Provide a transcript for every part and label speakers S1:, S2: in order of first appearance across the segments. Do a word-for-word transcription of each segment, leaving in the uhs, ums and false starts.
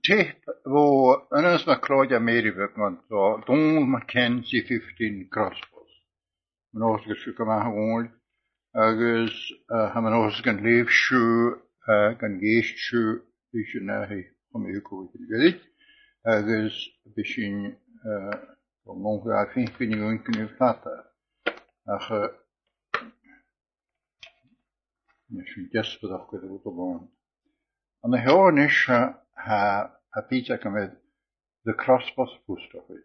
S1: tape wo Ernest McCloy America so Donald Mackenzie fifteen crossbows. Man oscar shu kama hawol agus ha man oscar leaf shu gan geist shu bishna he kom uko gedig agus bishin so monga fin fin un kun fata ach ja shu desperate of the autobahn on the hornish ha a pizza come the Crossbows post office.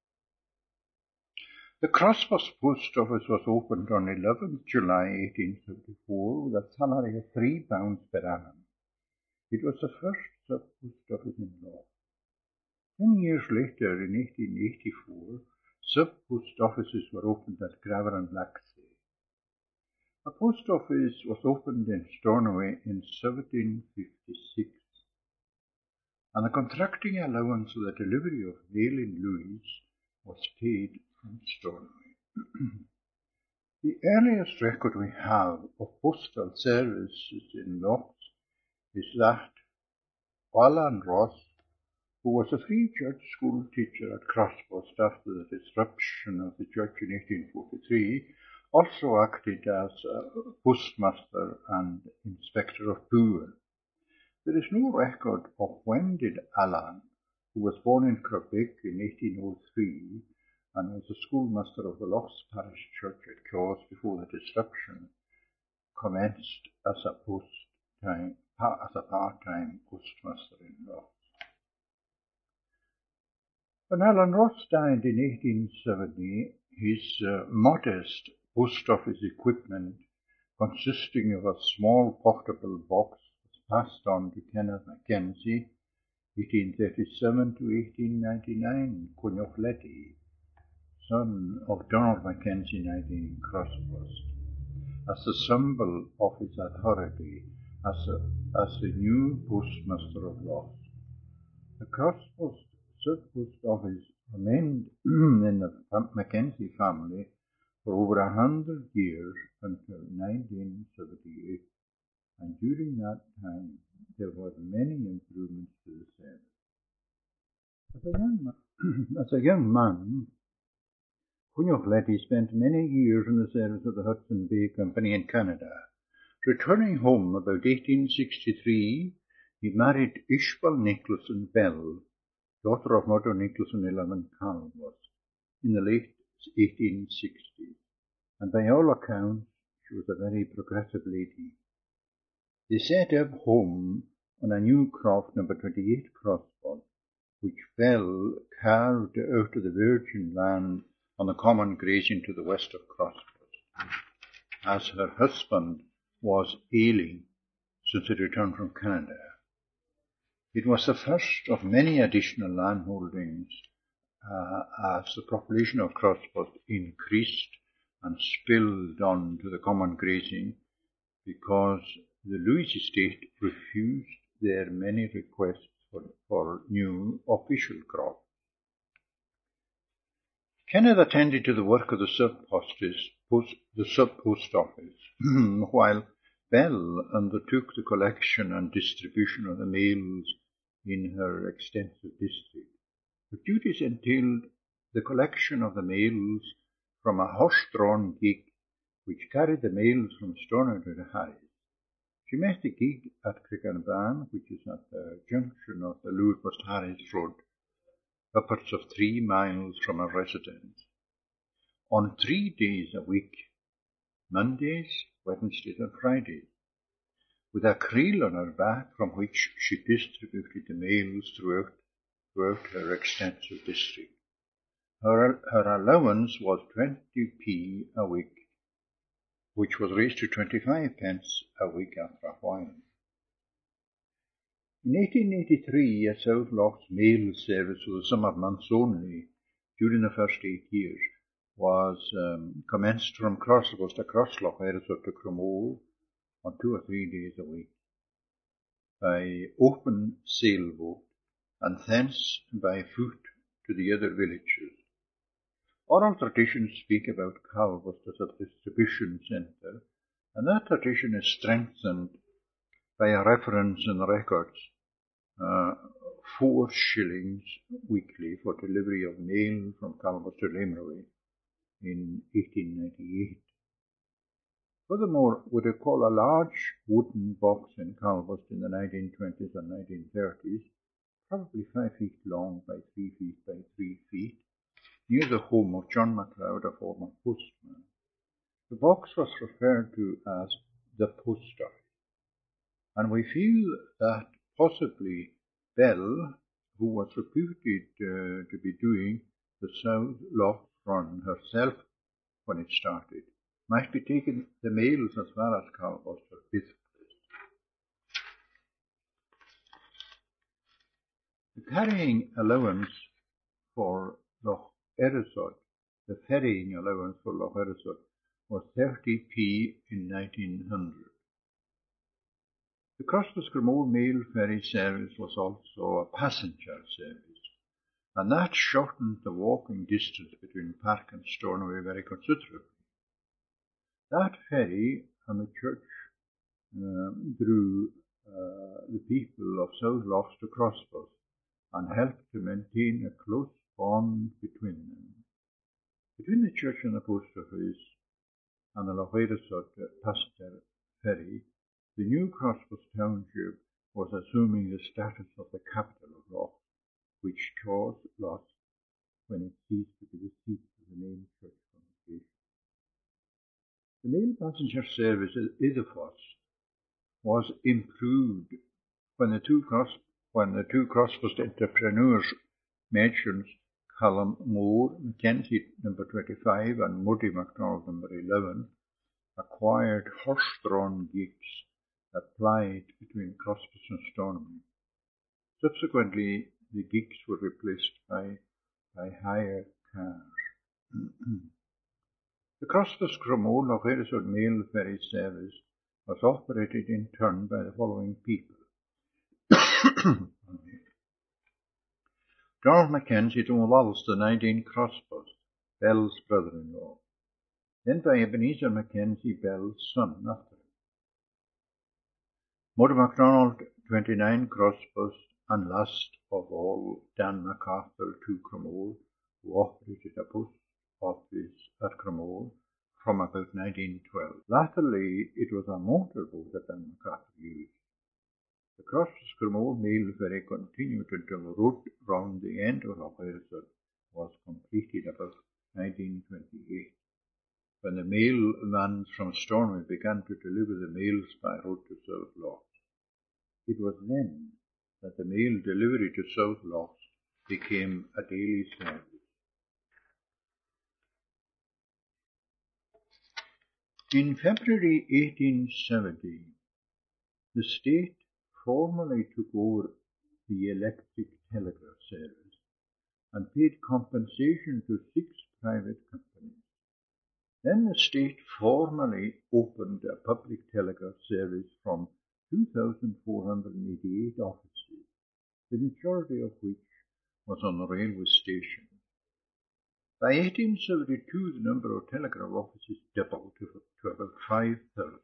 S1: The Crossbows post office was opened on eleventh July eighteen seventy-four with a salary of three pounds per annum. It was the first sub-post office in Law. Ten years later, in eighteen eighty-four, sub-post offices were opened at Graver and Laxey. A post office was opened in Stornoway in seventeen fifty-six, and the contracting allowance for the delivery of mail in Louis was paid from Stornoway. The earliest record we have of postal services in Lochs is that Alan Ross, who was a free church school teacher at Crossbows after the disruption of the church in eighteen forty-three, also acted as a postmaster and inspector of poor. There is no record of when did Alan, who was born in Crubbeck in eighteen oh three and was the schoolmaster of the Lochs Parish Church at Cawes before the disruption, commenced as a post-time, as a part-time postmaster in Lochs. When Alan Ross died in eighteen seventy, his uh, modest post office equipment, consisting of a small portable box, passed on to Kenneth Mackenzie, eighteen thirty-seven to eighteen ninety-nine, Cuniochletty, son of Donald Mackenzie nineteen Crossbows, as the symbol of his authority as, a, as the new postmaster of Lochs. The Crossbows sub-post office remained in the Mackenzie family for over a hundred years until nineteen seventy-eight. And during that time, there were many improvements to the service. As a young man, as a young man Cuniochletty spent many years in the service of the Hudson Bay Company in Canada. Returning home about eighteen sixty-three, he married Ishbel Nicholson Bell, daughter of Murdo Nicholson eleven Calvert, in the late eighteen sixties, and by all accounts, she was a very progressive lady. They set up home on a new croft, number twenty-eight Crossbows, which Bell carved out of the virgin land on the common grazing to the west of Crossbows, as her husband was ailing since he returned from Canada. It was the first of many additional landholdings uh, as the population of Crossbows increased and spilled on to the common grazing because the Louis estate refused their many requests for, for new official crops. Kenneth attended to the work of the sub-post, the sub-post office, while Bell undertook the collection and distribution of the mails in her extensive district. Her duties entailed the collection of the mails from a horse-drawn gig which carried the mails from Stornoway to Harris. She met the gig at Crickenban, which is at the junction of the Lourdes-Harris Road, upwards of three miles from her residence, on three days a week, Mondays, Wednesdays and Fridays, with a creel on her back from which she distributed the mails throughout, throughout her extensive district. Her, her allowance was twenty p a week, which was raised to twenty-five pence a week after a while. In eighteen eighty-three, a South Lochs mail service for the summer months only, during the first eight years, was um, commenced from Crossbows to Crossloch, Ayrshire to Cromore, on two or three days a week, by open sailboat, and thence by foot to the other villages. Oral traditions speak about Calvert as a distribution centre, and that tradition is strengthened by a reference in the records uh, four shillings weekly for delivery of mail from Calvus to Lameraway in eighteen ninety-eight. Furthermore, we recall a large wooden box in Calvus in the nineteen twenties and nineteen thirties, probably five feet long by three feet by three feet, near the home of John MacLeod, a former postman. The box was referred to as the post office, and we feel that possibly Bell, who was reputed uh, to be doing the South Loch run herself when it started, might be taking the mails as far as Calvus or Bithcliffe. The carrying allowance for Loch Erisod, the ferrying allowance for Loch Erisod, was thirty p in nineteen hundred. The Crossbus-Cremore mail ferry service was also a passenger service, and that shortened the walking distance between Park and Stornoway very considerably. That ferry and the church um, drew uh, the people of South Loch to Crossbus and helped to maintain a close bond between them. Between the church and the post office and the Loch Erisod passenger ferry, the new Crossbus township was assuming the status of the capital of Loch, which Chor's lost when it ceased to be the seat of the main church congregation. The mail passenger service at Idefos was improved when the two cross when the two Crossbus entrepreneurs mentioned Callum Moore, Mackenzie number twenty-five and Muddy MacDonald number eleven, acquired horse-drawn gigs that plied between Crossbus and Stornoway. Subsequently, the gigs were replaced by, by hire cars. The Crossbus-Cremore Loch Erisod mail ferry service was operated in turn by the following people. Donald Mackenzie to Walls, the nineteen Crossbus, Bell's brother-in-law, then by Ebenezer Mackenzie, Bell's son, after him. Muddy MacDonald, twenty-nine Crossbus, and last of all, Dan MacArthur to Cremore, who operated a post office at Cremore from about nineteen twelve. Latterly, it was a motorboat that Dan MacArthur used. The Crossbus-Cremore mail ferry continued until the route round the end of Loch Erisod was completed about nineteen twenty-eight, when the mail vans from Stornoway began to deliver the mails by road to South Loch. It was then that the mail delivery to South Loch became a daily service. In February eighteen seventy, the state formally took over the electric telegraph service and paid compensation to six private companies. Then the state formally opened a public telegraph service from two thousand four hundred eighty-eight offices, the majority of which was on the railway station. By eighteen seventy-two, the number of telegraph offices doubled to, to about five thousand.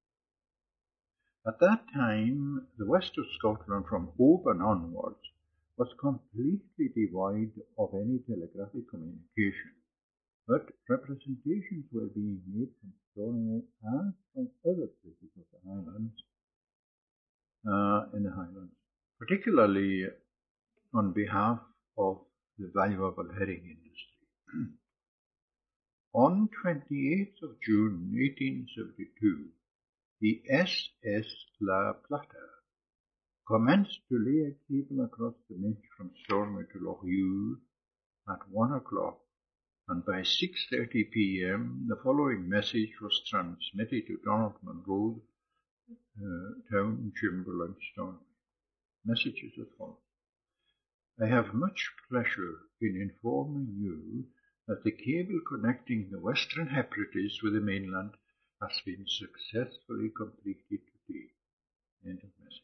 S1: At that time, the west of Scotland from Oban onwards was completely devoid of any telegraphic communication, but representations were being made from Stornoway and from other places of the Highlands, uh, in the Highlands, particularly on behalf of the valuable herring industry. On twenty-eighth of June eighteen seventy-two, the S S La Plata commenced to lay a cable across the Minch from Stornoway to Loch Ewe at one o'clock, and by six thirty p m the following message was transmitted to Donald Munro, uh, Town, Chimberland, Stornoway. Messages as follows. I have much pleasure in informing you that the cable connecting the Western Hebrides with the mainland has been successfully completed today. End of message.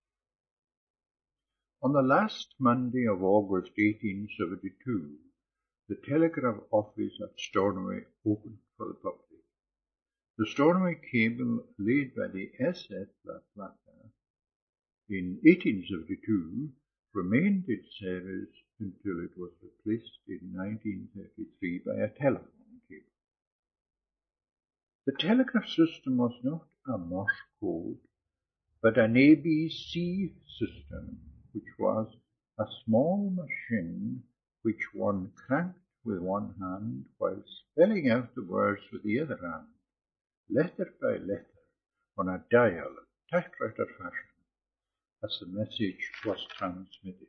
S1: On the last Monday of August eighteen seventy-two, the telegraph office at Stornoway opened for the public. The Stornoway cable laid by the S S La Plata in eighteen seventy-two remained in service until it was replaced in nineteen thirty-three by a telephone cable. The telegraph system was not a Morse code, but an A B C system, which was a small machine which one cranked with one hand while spelling out the words with the other hand, letter by letter, on a dial, typewriter fashion, as the message was transmitted.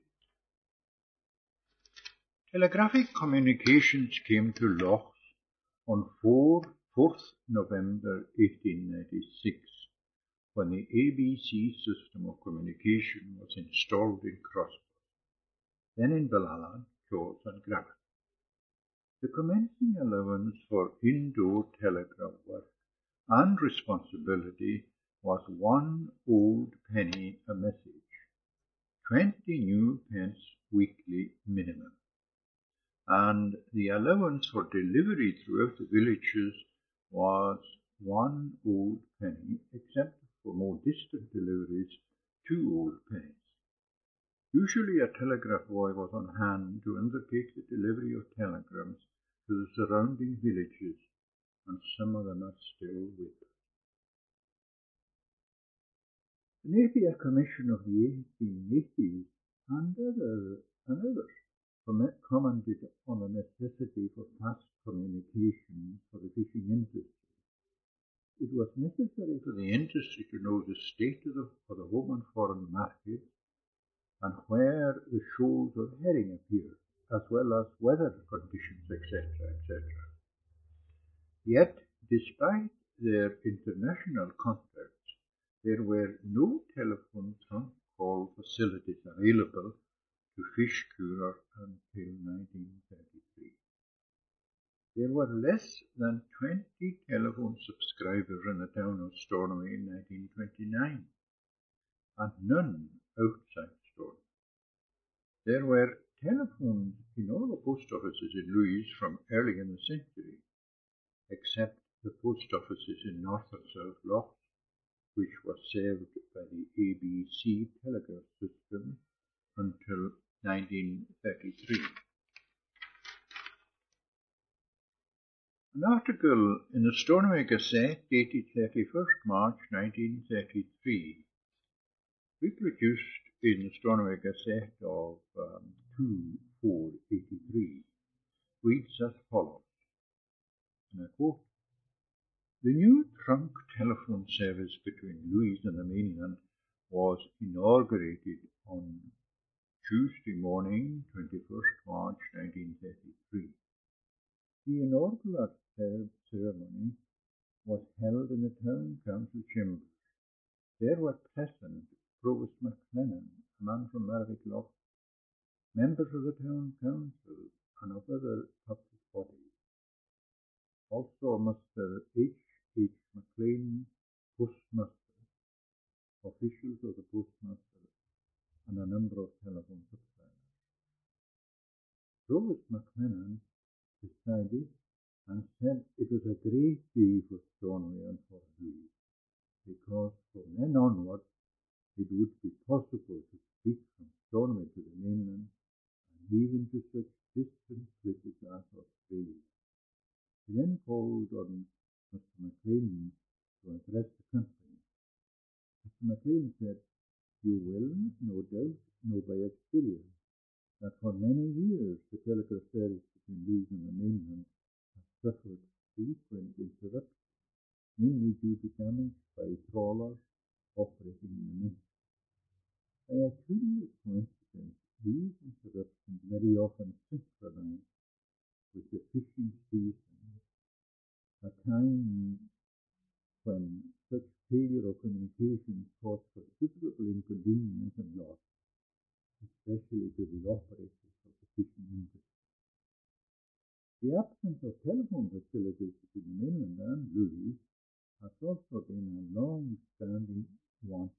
S1: Telegraphic communications came to Lochs on fourth November eighteen ninety-six, when the A B C system of communication was installed in Crossbar, then in Belallan, Chords and Grabbit. The commencing allowance for indoor telegraph work and responsibility was one old penny a message, twenty new pence weekly minimum, and the allowance for delivery throughout the villages was one old penny, except for more distant deliveries, two old pennies. Usually a telegraph boy was on hand to undertake the delivery of telegrams to the surrounding villages, and some of them are still with us. The Napier Commission of the eighteen eighties and, other, and others commented on the necessity for fast communication for the fishing industry. It was necessary for the industry to know the state of the, of the home and foreign market and where the shoals of herring appeared, as well as weather conditions, et cetera, et cetera. Yet, despite their international contacts, there were no telephone trunk call facilities available to fish cure until nineteen thirty-three. There were less than twenty telephone subscribers in the town of Stornoway in nineteen twenty-nine, and none outside Stornoway. There were telephones in all the post offices in Louise from early in the century, except the post offices in North and South Lochs, which was served by the A B C telegraph system until nineteen thirty-three. An article in the Stornoway Gazette dated thirty-first March nineteen thirty-three, reproduced in the Stornoway Gazette of um, two four eighty-three, reads as follows, and I quote, "The new trunk telephone service between Louise and the mainland was inaugurated on Tuesday morning, twenty-first March nineteen thirty-three. The inaugural ceremony was held in the town council chambers. There were present Provost MacLennan, a man from Marvick Loch, members of the town council and of other public bodies. Also Mister H. H. McLean, postmaster, officials of the postmaster, and a number of telephone subscribers. Provost MacLennan decided and said it was a great day for Stornoway and for Louise, because from then onward it would be possible to speak from Stornoway to the mainland and even to such distant places as Australia. He then called on Mister MacLean to address the company. Mister MacLean said, "You will, no doubt, know by experience that for many years the telegraph service between Louise and the mainland has suffered frequent interruptions, mainly due to damage by trawlers operating in the Minsk. By a curious coincidence, these interruptions very often synchronize with the fishing season, a time when such failure of communication caused considerable inconvenience and loss, especially to the operators of the fishing industry. The absence of telephone facilities between the mainland and Louise has also been a long-standing want,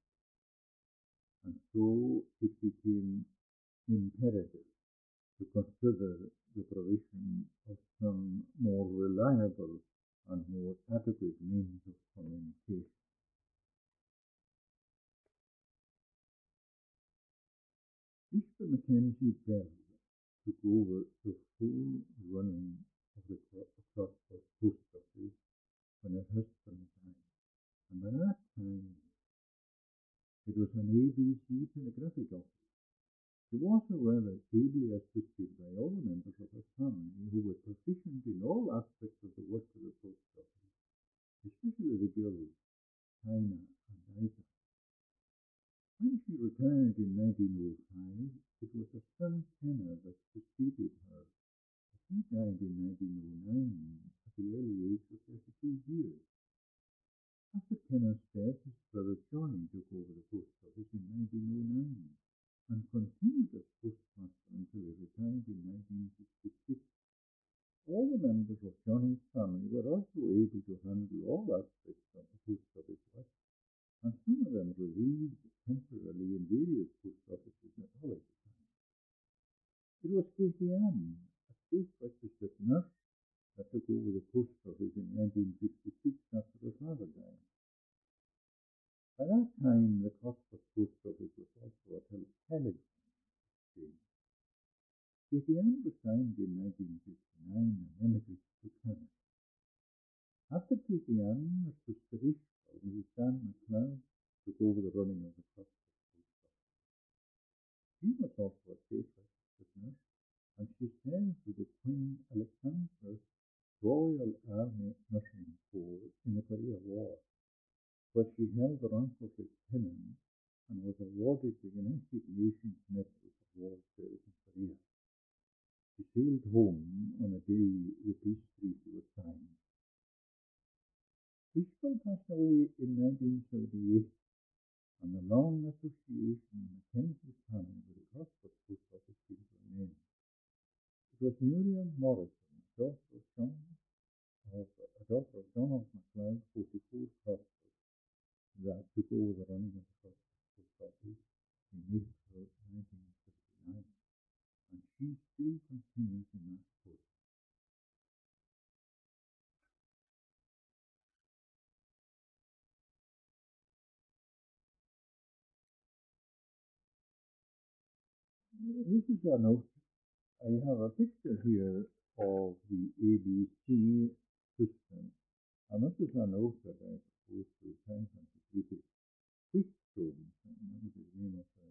S1: and so it became imperative to consider the provision of some more reliable and more adequate means of communication. Mister Mackenzie Bell took over the full running of the Crossford Post Office when her husband died, and by that time it was an A B C telegraphic office. She was, however, ably assisted by all the members of her family who were proficient in all aspects of the work of the post office, especially the girls, Tina and Isa. When she retired in nineteen oh five, it was her son Kenner that succeeded her. He died in nineteen oh nine at the early age of thirty-two years. After Kenner's death, his brother Johnny took over the post office in nineteen oh nine and continued as postmaster until he retired in nineteen sixty-six. All the members of Johnny's family were also able to handle all aspects of the post office work, and some of them relieved temporarily in various post offices at holiday time. It was Katie Ann, a state-registered nurse, that took over the post office in nineteen sixty-six after her father died. By that time, the Crossford Post Office was also a telephone exchange. Katie Ann resigned in nineteen fifty-nine and emigrated to Canada. After Katie Ann, her sister Ishmael, Missus Dan MacLeod, took over the running of the Crossford Post Office. She was also a state-registered nurse, and she served with the Queen Alexandra Royal Army Nursing Corps in the Korea War, where she held the rank of lieutenant and was awarded the United Nations Medal for War Service in Korea. She sailed home on the day the peace treaty was signed. Ishmael passed away in nineteen seventy-eight, and the long association of Mackenzie's family with the Crossford Post Office came to an end. It was Muriel Morrison, daughter of John, of, a daughter of Donald MacLeod, forty-four Crossford, that took over the running of the Crossford Post Office in April nineteen seventy-nine, and she still continues in that post. This is a note. I have a picture here of the A B C system, and this is a note that I proposed to time with it. Wheatstone, that was the name of the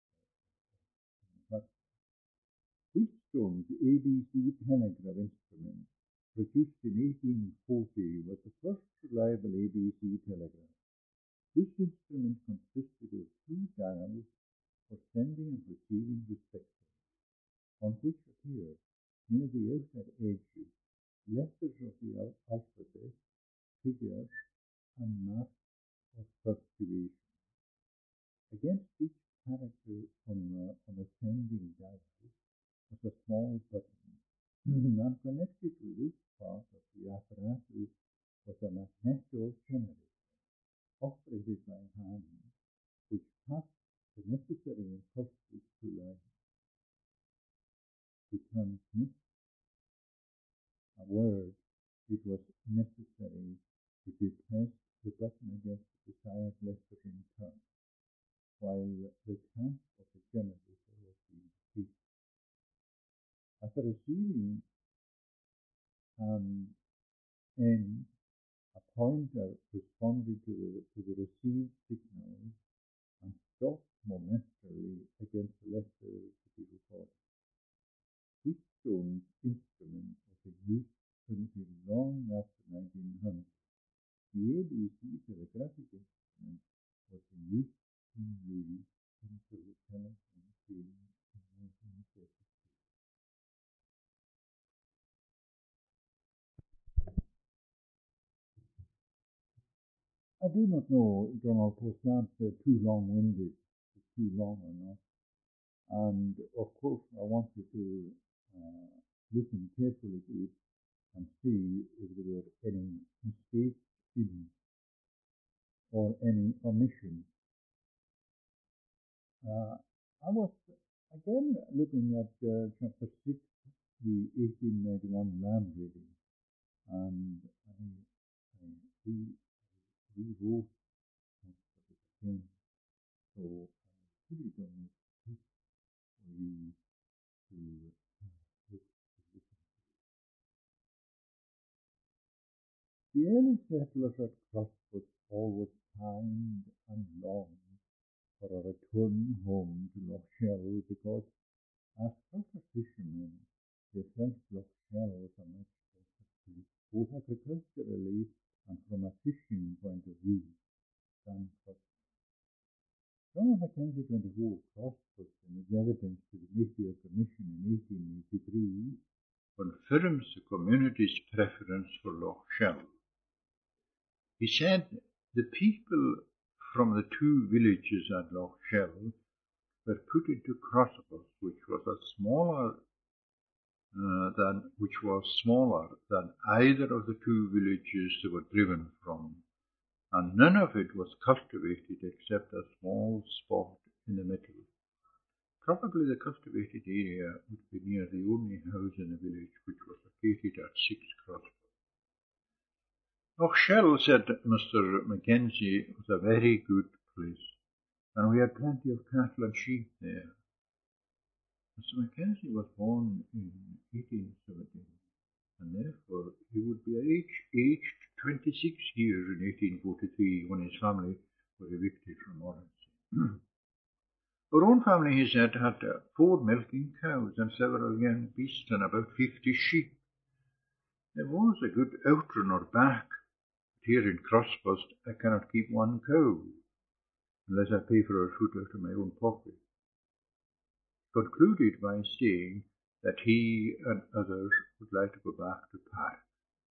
S1: uh, Wheatstone's A B C telegraph instrument, produced in eighteen forty, was the first reliable A B C telegraph. This instrument consisted of two dials for sending and receiving respectively, on which appeared, near the outer edges, letters of the al- alphabet, figures, and marks of punctuation. Against each character on the, on the sending dial was a small button, and connected with this part of the apparatus was a magnetogenerator, operated by hand, which passed the necessary impulses to line. To transmit a word, it was necessary to depress the button against the desired letter in turn, while the crank of the generator was being repeated. At the receiving um, end, a pointer responded to the, to the received signal and stopped momentarily against the letter to be recorded. Wheatstone's instrument was in use until long after nineteen hundred. The A B C telegraphic instrument was in use in Louis until the telephone came in nineteen thirty-two. I do not know, Donald, was that uh, too long-winded, too long or not. And of course, I want you to uh, listen carefully to it and see if there were any mistakes in or any omissions. Uh, I was again looking at uh, chapter six, the eighteen ninety-one land reading, and I, I re, rewrote most of it again. So I really don't know you to uh, look at this. The early settlers at Crossfoot always pined and longed for a return home to Loch Shel, because as trout fishermen they felt Loch Shel was a much better place, both agriculturally and from a fishing point of view, than Crossfoot. John Mackenzie twenty-four Crossfoot, in his evidence to the Napier Commission in eighteen eighty-three, confirms the community's preference for Loch Shel. He said the people from the two villages at Loch Shel were put into Crossfoot, which was a smaller uh, than which was smaller than either of the two villages they were driven from, and none of it was cultivated except a small spot in the middle. Probably the cultivated area would be near the only house in the village, which was located at six Crossfoot. Loch Shel, said Mister Mackenzie, was a very good place, and we had plenty of cattle and sheep there. Mister Mackenzie was born in eighteen seventeen, and therefore he would be aged twenty-six years in eighteen forty-three when his family were evicted from Morency. Our own family, he said, had four milking cows and several young beasts and about fifty sheep. There was a good outrun or back. Here in Crossfoot, I cannot keep one cow, unless I pay for her food out of my own pocket. He concluded by saying that he and others would like to go back to Park.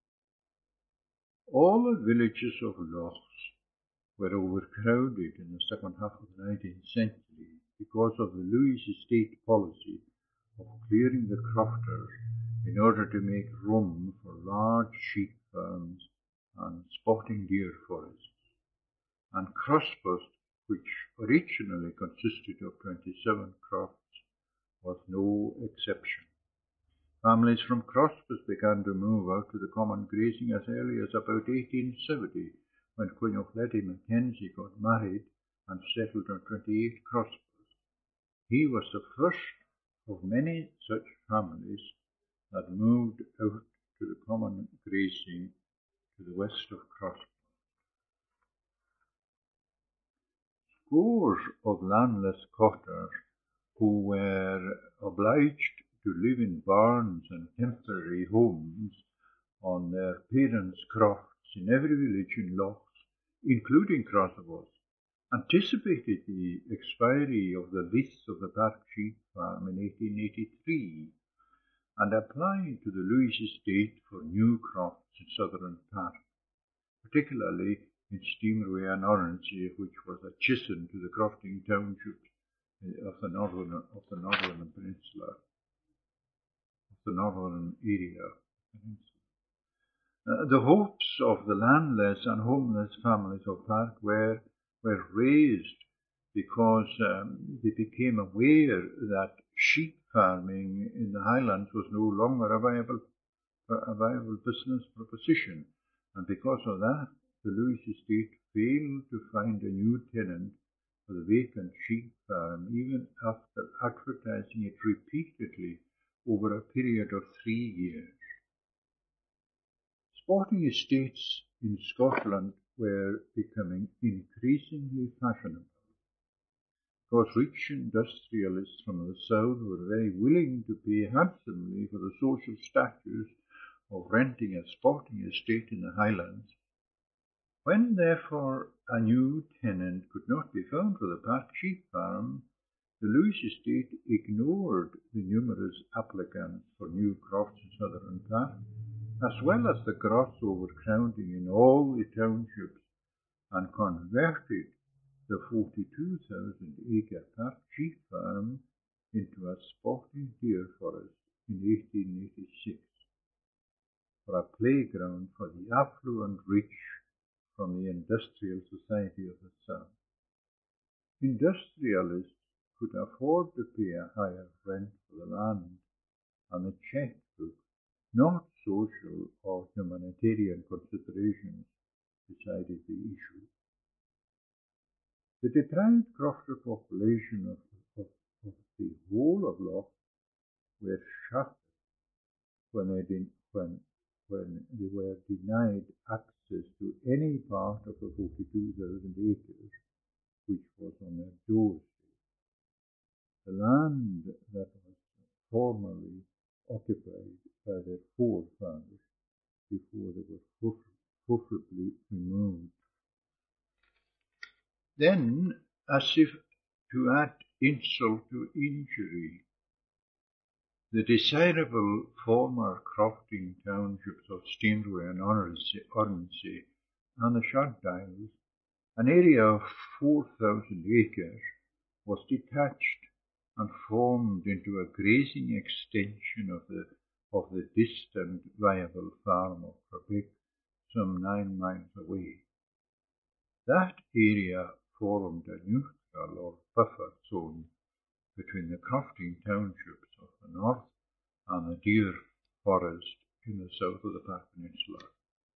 S1: All the villages of Lochs were overcrowded in the second half of the nineteenth century because of the Lewis estate policy of clearing the crofters in order to make room for large sheep farms and spotting deer forests, and Crossfoot, which originally consisted of twenty-seven crofts, was no exception. Families from Crossfoot began to move out to the common grazing as early as about eighteen seventy, when Queen O'Flaherty Mackenzie got married and settled on twenty-eight Crossfoot. He was the first of many such families that moved out to the common grazing to the west of Crossfoot. Scores of landless cotters who were obliged to live in barns and temporary homes on their parents' crofts in every village in Lochs, including Crossfoot, anticipated the expiry of the lease of the Park Sheep Farm in eighteen eighty-three and applied to the Lewis estate for new crofts in southern Park, particularly in Steamerway and Oronsay, which was adjacent to the crofting townships of the northern of the northern peninsula, of the northern area. Uh, the hopes of the landless and homeless families of Park were were raised because um, they became aware that sheep farming in the Highlands was no longer a viable a viable business proposition, and because of that, the Lewis estate failed to find a new tenant for the vacant sheep farm, even after advertising it repeatedly over a period of three years. Sporting estates in Scotland were becoming increasingly fashionable, because rich industrialists from the south were very willing to pay handsomely for the social status of renting a sporting estate in the Highlands. When, therefore, a new tenant could not be found for the Park Sheep Farm, the Lewis estate ignored the numerous applicants for new crofts in southern Park, as well as the gross overcrowding in all the townships, and converted the forty-two thousand acre Park Sheep Farm into a sporting deer forest in eighteen eighty-six, for a playground for the affluent rich from the industrial society of the South. Industrialists could afford to pay a higher rent for the land, and the checkbook, not social or humanitarian considerations, decided the issue. The deprived crofter population of, of, of the whole of denied access to any part of the forty-two thousand acres which was on their doorstep. The land that was formerly occupied by their forefathers before they were forcibly removed. Then, as if to add insult to injury, the desirable former crofting townships of Stainroy and Oronsay and the Shotdials, an area of four thousand acres, was detached and formed into a grazing extension of the, of the distant viable farm of Quebec, some nine miles away. That area formed a neutral or buffer zone between the crofting townships of the north and the deer forest in the south of the Park Peninsula.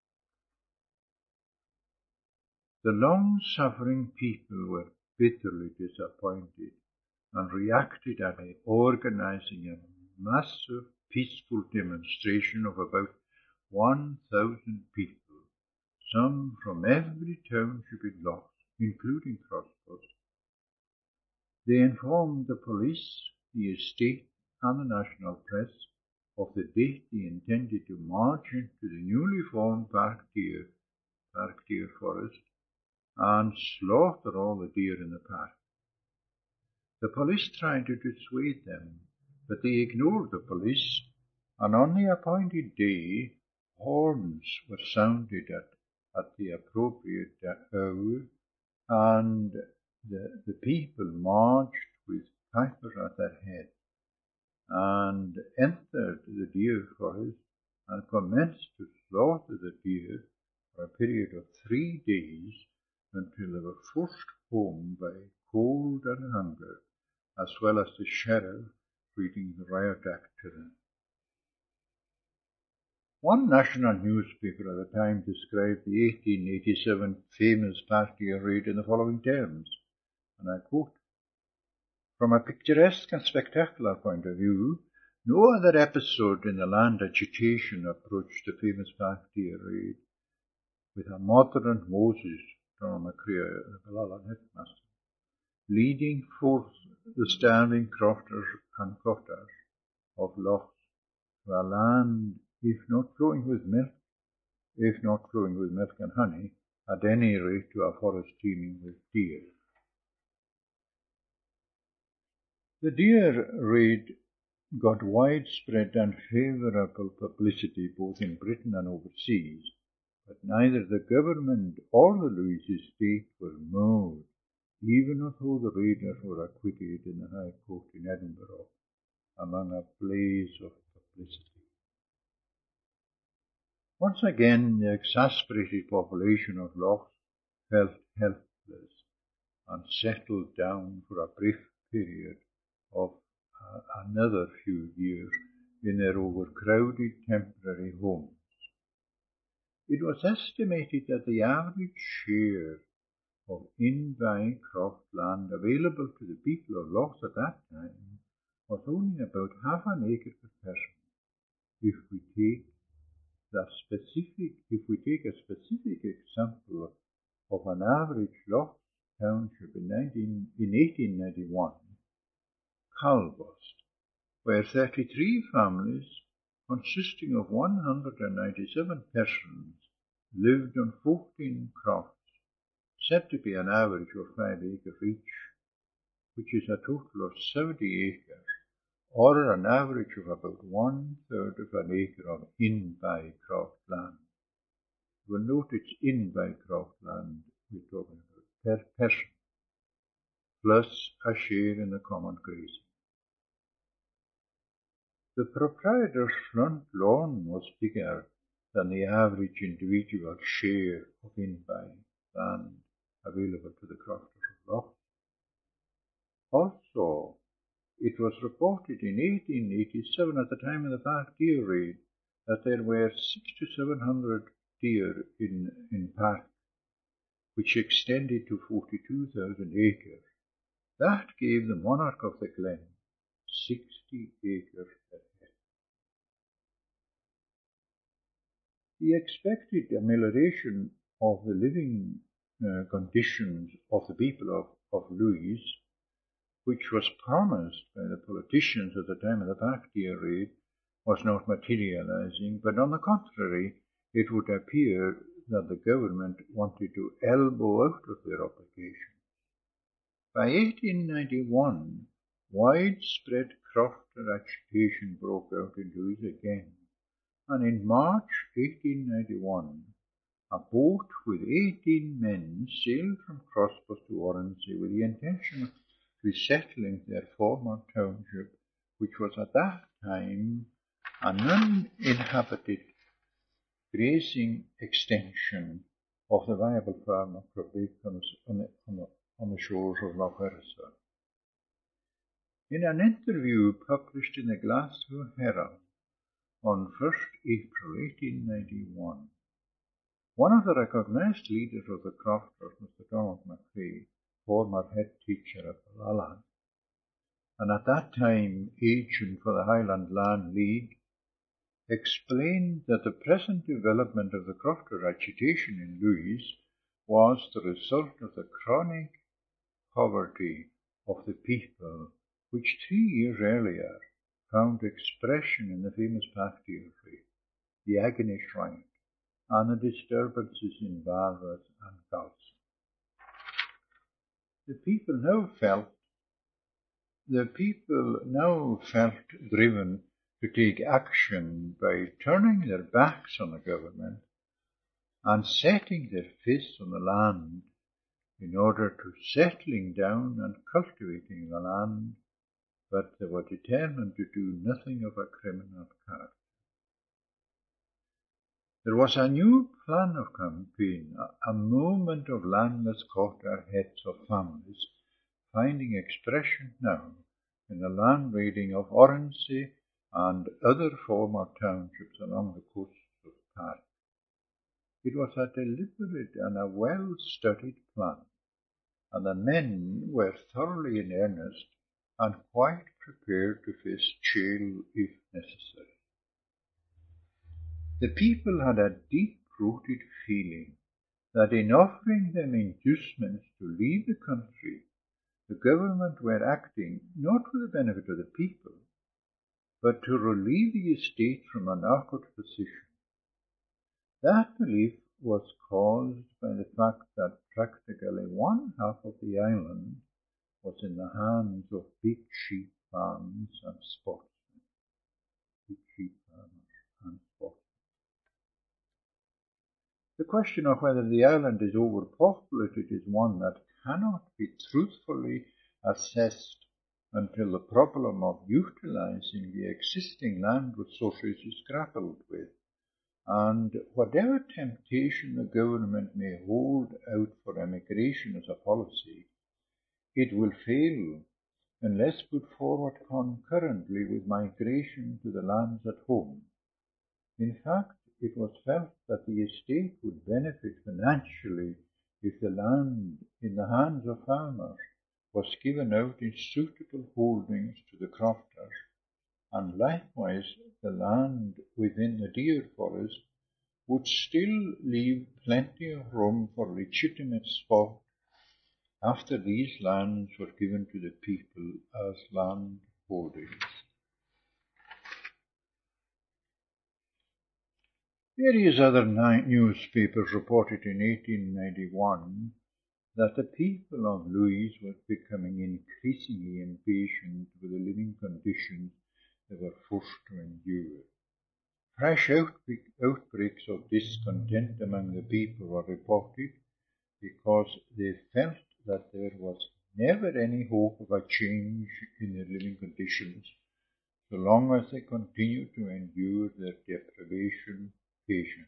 S1: The long-suffering people were bitterly disappointed and reacted by organizing a massive peaceful demonstration of about one thousand people, some from every township in Loch, including Crossbus. They informed the police, the estate, and the national press of the date they intended to march into the newly formed Park Deer, Park Deer Forest and slaughter all the deer in the park. The police tried to dissuade them, but they ignored the police, and on the appointed day, horns were sounded at, at the appropriate hour, and the, the people marched with pipers at their head, and entered the deer forest and commenced to slaughter the deer for a period of three days until they were forced home by cold and hunger, as well as the sheriff reading the riot act to them. One national newspaper at the time described the eighteen eighty-seven famous Park Deer raid in the following terms, and I quote, "From a picturesque and spectacular point of view, no other episode in the land agitation approached the famous Park Deer raid, with a modern Moses, Donald McCrea, the Ballallan headmaster, leading forth the starving crofters and cotters of Loch to a land, if not flowing with milk, if not flowing with milk and honey, at any rate to a forest teeming with deer." The deer raid got widespread and favourable publicity both in Britain and overseas, but neither the government or the Louis estate were moved, even although the raiders were acquitted in the High Court in Edinburgh, among a blaze of publicity. Once again, the exasperated population of Loch felt helpless and settled down for a brief period of uh, another few years in their overcrowded temporary homes. It was estimated that the average share of in-by croft land available to the people of Loch at that time was only about half an acre per person. If we take the specific, if we take a specific example of an average Loch township in, nineteen, in eighteen ninety-one, Calbost, where thirty-three families, consisting of one hundred ninety-seven persons, lived on fourteen crofts, said to be an average of five acres each, which is a total of seventy acres, or an average of about one-third of an acre of in-by croft land. You will note it's in-by croft land we're talking about, per person, plus a share in the common grazing. The proprietor's front lawn was bigger than the average individual share of in-by land available to the crofters of Loch. Also, it was reported in eighteen eighty-seven, at the time of the Park Deer raid, that there were six to seven hundred deer in, in Park, which extended to forty-two thousand acres. That gave the monarch of the glen sixty acres per head. The expected amelioration of the living uh, conditions of the people of, of Lewis, which was promised by the politicians at the time of the Pasteur raid, was not materializing, but on the contrary, it would appear that the government wanted to elbow out of their obligations. By eighteen ninety-one, widespread crofter agitation broke out in Lewis again, and in March eighteen ninety-one, a boat with eighteen men sailed from Crossbus to Oronsay with the intention of resettling their former township, which was at that time an uninhabited grazing extension of the viable farm of Crubbeak on the, on, the, on the shores of Loch Ersa. In an interview published in the Glasgow Herald on first April eighteen ninety-one, one of the recognised leaders of the crofters, Mister Donald McRae, former head teacher at Balala, and at that time agent for the Highland Land League, explained that the present development of the crofter agitation in Lewis was the result of the chronic poverty of the people, which three years earlier found expression in the famous Pasteur raid, the Agonish riot, and the disturbances in Barras and Galson. The people now felt the people now felt driven to take action by turning their backs on the government and setting their fists on the land in order to settling down and cultivating the land, but they were determined to do nothing of a criminal character. There was a new plan of campaign, a movement of landless quarter heads of families, finding expression now in the land raiding of Oronsay and other former townships along the coasts of Carrick. It was a deliberate and a well-studied plan, and the men were thoroughly in earnest and quite prepared to face jail if necessary. The people had a deep-rooted feeling that in offering them inducements to leave the country, the government were acting not for the benefit of the people, but to relieve the estate from an awkward position. That belief was caused by the fact that practically one half of the island was in the hands of big sheep farms and sportsmen. Big sheep farmers and sportsmen. The question of whether the island is overpopulated is one that cannot be truthfully assessed until the problem of utilizing the existing land resources is grappled with, and whatever temptation the government may hold out for emigration as a policy, it will fail unless put forward concurrently with migration to the lands at home. In fact, it was felt that the estate would benefit financially if the land in the hands of farmers was given out in suitable holdings to the crofters, and likewise the land within the deer forest would still leave plenty of room for legitimate sport after these lands were given to the people as land holdings. Various other newspapers reported in eighteen ninety-one that the people of Lewis were becoming increasingly impatient with the living conditions they were forced to endure. Fresh outbreak, outbreaks of discontent among the people were reported because they felt that there was never any hope of a change in their living conditions so long as they continued to endure their deprivation patiently.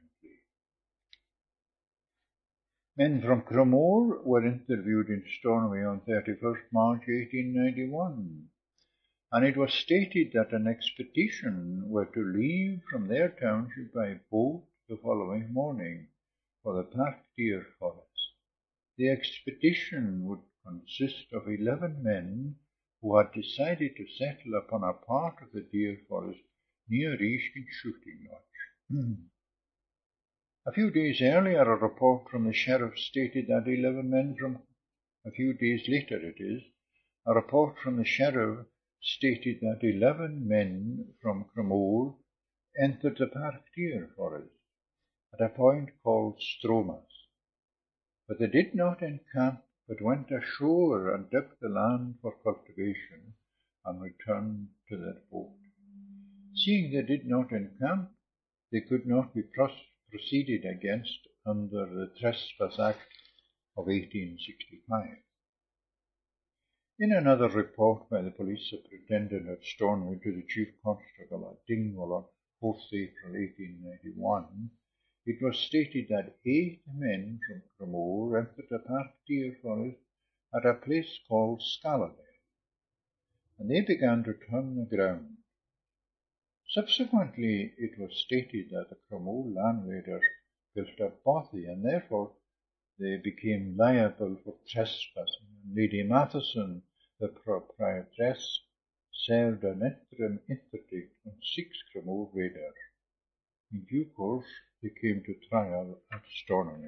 S1: Men from Cremore were interviewed in Stornoway on thirty-first March eighteen ninety-one, and it was stated that an expedition were to leave from their township by boat the following morning for the Pasteur forest. The expedition would consist of eleven men who had decided to settle upon a part of the deer forest near Easton Shooting Lodge. A few days earlier, a report from the sheriff stated that eleven men from, a few days later it is, a report from the sheriff stated that eleven men from Cremore entered the Parkdeer forest at a point called Stromas. But they did not encamp, but went ashore and dug the land for cultivation and returned to their boat. Seeing they did not encamp, they could not be proceeded against under the Trespass Act of eighteen sixty-five. In another report by the police superintendent at Stornoway to the chief constable at Dingwall on fourth April eighteen ninety-one, it was stated that eight men from Cremore entered the Parkdeer forest at a place called Scaladale, and they began to turn the ground. Subsequently, it was stated that the Cremore land raiders built a bothy, and therefore they became liable for trespassing. Lady Matheson, the proprietress, served an interim interdict on six Cremore raiders. In due course, they came to trial at Stornoway.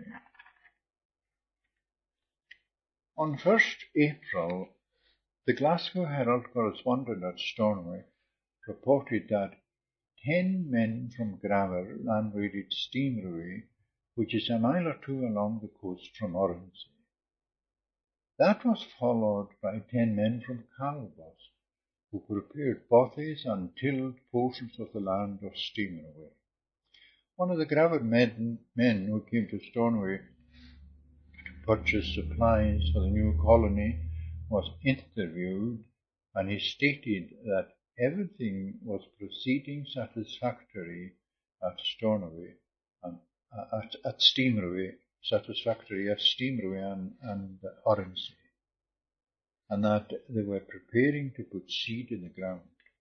S1: On first April, the Glasgow Herald correspondent at Stornoway reported that ten men from Graver land raided Steamerway, which is a mile or two along the coast from Oronsay. That was followed by ten men from Calvas, who prepared bothies and tilled portions of the land of Steamerway. One of the Graver men, men who came to Stornoway to purchase supplies for the new colony was interviewed, and he stated that everything was proceeding satisfactory at Stornoway and uh, at, at Steamerway, satisfactory at Steamerway and, and Oronsay, and that they were preparing to put seed in the ground.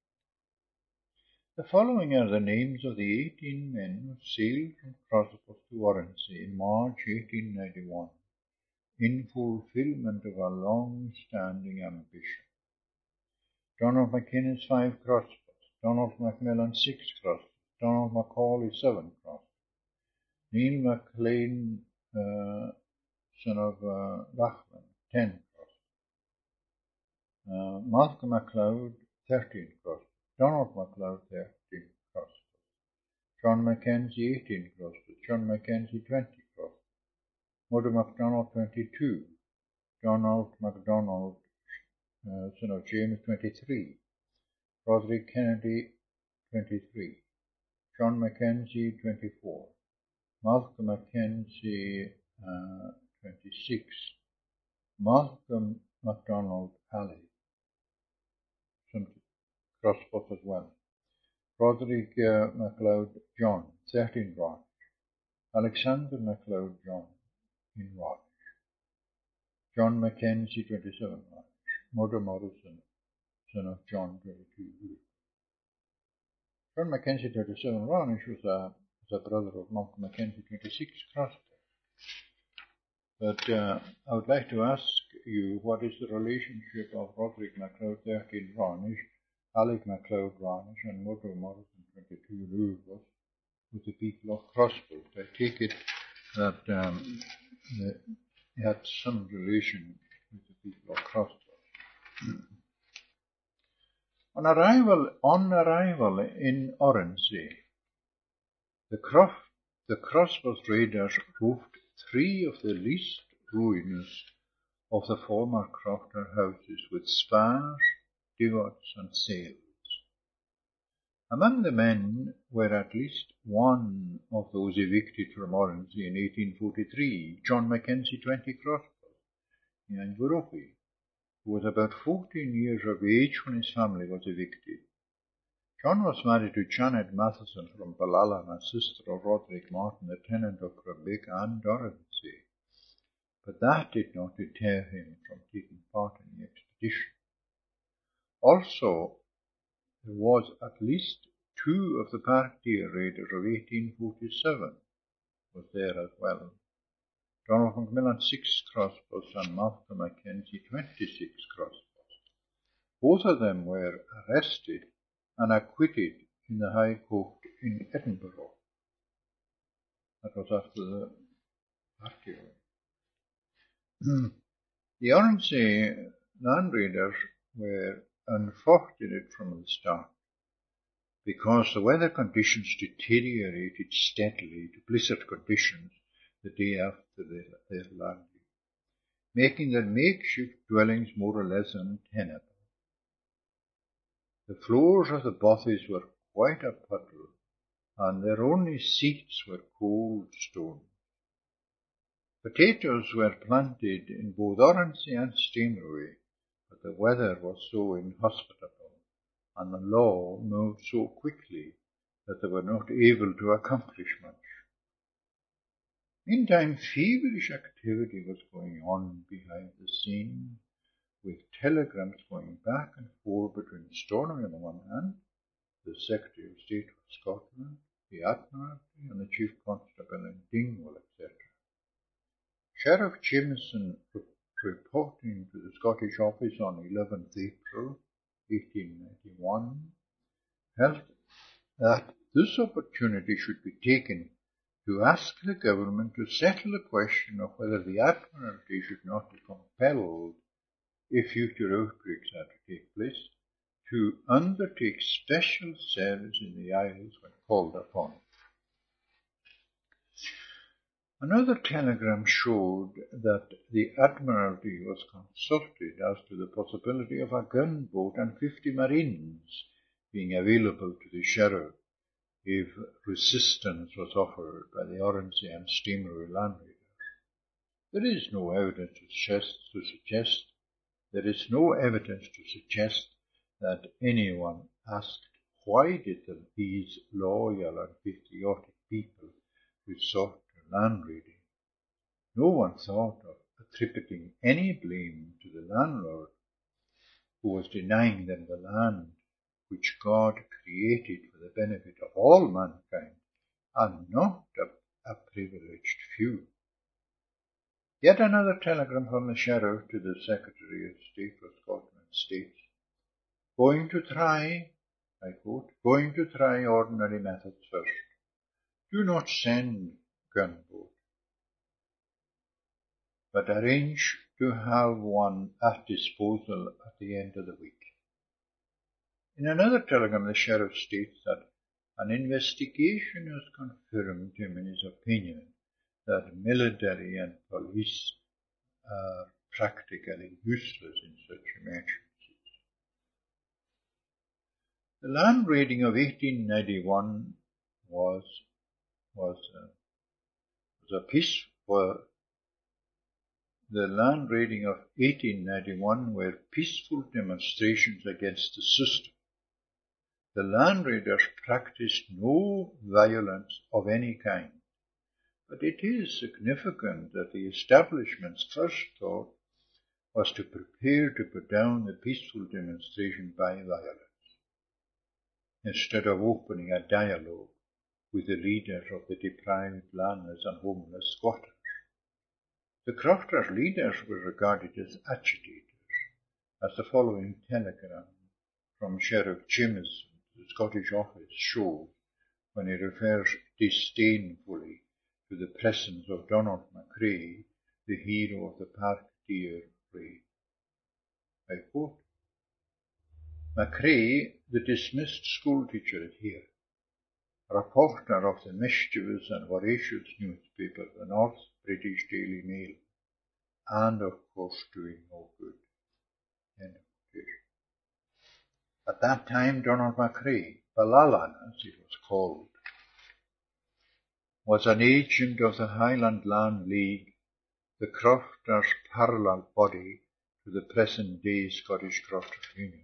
S1: The following are the names of the eighteen men who sailed from Crossbus to Oronsay in March eighteen ninety-one, in fulfilment of a long-standing ambition. Donald McInnes, five Crossbus; Donald Macmillan, six Crossbus; Donald Macaulay, seven Crossbus; Neil MacLean, uh, son of uh, Lachlan, ten Crossbus; uh, Malcolm MacLeod, thirteen Crossbus; Donald MacLeod, thirteen Crossbus; John Mackenzie, eighteen Crossbus; John Mackenzie, twenty Crossbus; Murdo MacDonald, twenty-two; Donald MacDonald, uh, son of James, twenty-three; Roderick Kennedy, twenty-three; John Mackenzie, twenty-four; Malcolm Mackenzie, uh, twenty-six; Malcolm MacDonald Alley, some Crossbus as well; Roderick uh, MacLeod John, thirteen Roch; Alexander MacLeod John, in Roch; John Mackenzie, twenty-seven Roch; Murdo Morrison, son of John, twenty-two. John Mackenzie, twenty-seven Roch was a, was a brother of Malcolm Mackenzie, twenty-six Crossbus. But uh, I would like to ask you, what is the relationship of Roderick MacLeod, thirteen Roch, Alec MacLeod Roch, and Murdo Morrison, twenty-two Lugos, with the people of Crossbus? I take it that um, they had some relation with the people of Crossbus. On arrival, on arrival in Oronsay, the, Croft, the Crossbus raiders roofed three of the least ruinous of the former crofter houses with spars, divots, and sails. Among the men were at least one of those evicted from Oronsay in eighteen forty-three, John Mackenzie, twenty Crossbus, in Inverrochy, who was about fourteen years of age when his family was evicted. John was married to Janet Matheson from Ballallan, a sister of Roderick Martin, the tenant of Crabig and Oronsay, but that did not deter him from taking part in the expedition. Also, there was at least two of the Parkdeer raiders of eighteen forty-seven was there as well. Donald Macmillan, six Crossbus, and Malcolm Mackenzie, twenty-six Crossbus. Both of them were arrested and acquitted in the High Court in Edinburgh. That was after the party. The Oronsay land raiders were unfortunate from the start, because the weather conditions deteriorated steadily to blizzard conditions the day after their, their landing, making their makeshift dwellings more or less untenable. The floors of the bothies were quite a puddle, and their only seats were cold stones. Potatoes were planted in both Oronsay and Stainroy, but the weather was so inhospitable, and the law moved so quickly that they were not able to accomplish much. Meantime, feverish activity was going on behind the scene, with telegrams going back and forth between Stornoway on the one hand, the Secretary of State for Scotland, the Admiralty, and the Chief Constable in Dingwall, et cetera. Sheriff Jameson, reporting to the Scottish office on eleventh April eighteen ninety-one, held that this opportunity should be taken to ask the government to settle the question of whether the Admiralty should not be compelled, if future outbreaks are to take place, to undertake special service in the Isles when called upon. Another telegram showed that the Admiralty was consulted as to the possibility of a gunboat and fifty marines being available to the Sheriff if resistance was offered by the Oronsay and Stainroy land raiders. There is no evidence to suggest, to suggest there is no evidence to suggest that anyone asked why did these loyal and patriotic people resort to land raiding. No one thought of attributing any blame to the landlord, who was denying them the land which God created for the benefit of all mankind, and not a, a privileged few. Yet another telegram from the Sheriff to the Secretary of State for Scotland states, going to try, I quote, going to try ordinary methods first. Do not send gunboat, but arrange to have one at disposal at the end of the week. In another telegram, the Sheriff states that an investigation has confirmed him in his opinion that military and police are practically useless in such emergencies. The land raiding of eighteen ninety-one was was, uh, was a peace for the land raiding of eighteen ninety-one were peaceful demonstrations against the system. The land raiders practiced no violence of any kind, but it is significant that the establishment's first thought was to prepare to put down the peaceful demonstration by violence, instead of opening a dialogue with the leaders of the deprived landless and homeless squatters. The Crofters' leaders were regarded as agitators, as the following telegram from Sheriff Jameson to the Scottish office shows when he refers disdainfully to the presence of Donald McCrae, the hero of the Parkdeer raid. I quote, McCrae, the dismissed schoolteacher, is here, a reporter of the mischievous and voracious newspaper, the North British Daily Mail, and of course doing no good. End of quotation. At that time, Donald McCrae, Balalan as he was called, was an agent of the Highland Land League, the Crofters' parallel body to the present-day Scottish Crofters Union.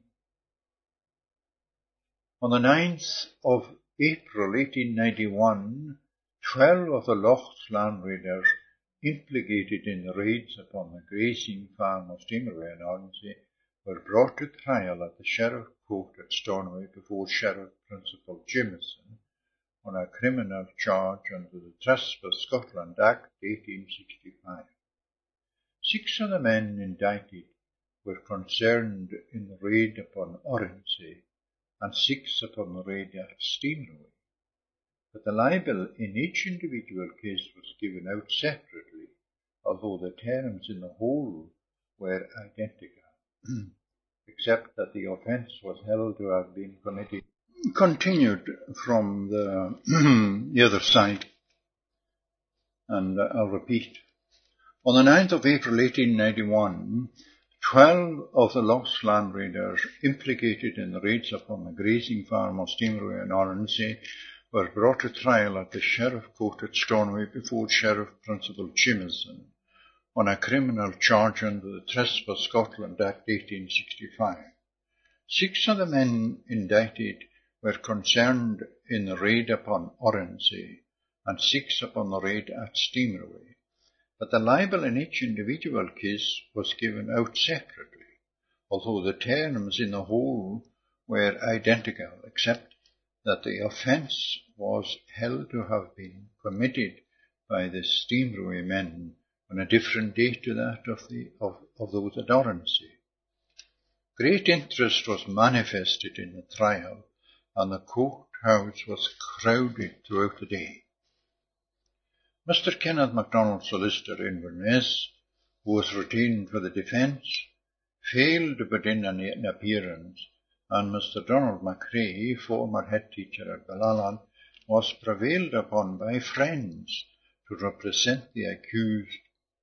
S1: On the ninth of April eighteen ninety-one, twelve of the Loch's land raiders implicated in the raids upon the grazing farm of Stainroy and Oronsay were brought to trial at the Sheriff Court at Stornoway before Sheriff Principal Jameson on a criminal charge under the Trespass Scotland Act eighteen sixty-five. Six of the men indicted were concerned in the raid upon Oronsay and six upon the raid at Stainroy. but the libel in each individual case was given out separately, although the terms in the whole were identical, except that the offence was held to have been committed. Continued from the, the other side, and I'll repeat. On the ninth of April eighteen ninety-one, twelve of the lost land raiders implicated in the raids upon the grazing farm of Steamerway in Oronsay were brought to trial at the Sheriff Court at Stornoway before Sheriff Principal Chimison on a criminal charge under the Trespass Scotland Act eighteen sixty-five. Six of the men indicted were concerned in the raid upon Oronsay and six upon the raid at Steamerway, but the libel in each individual case was given out separately, although the terms in the whole were identical, except that the offence was held to have been committed by the Steamerway men on a different date to that of, the, of, of those at Oronsay. Great interest was manifested in the trial, and the courthouse was crowded throughout the day. Mister Kenneth MacDonald, solicitor Inverness, who was retained for the defence, failed to put in an appearance, and Mister Donald McRae, former head teacher at Ballalan, was prevailed upon by friends to represent the accused.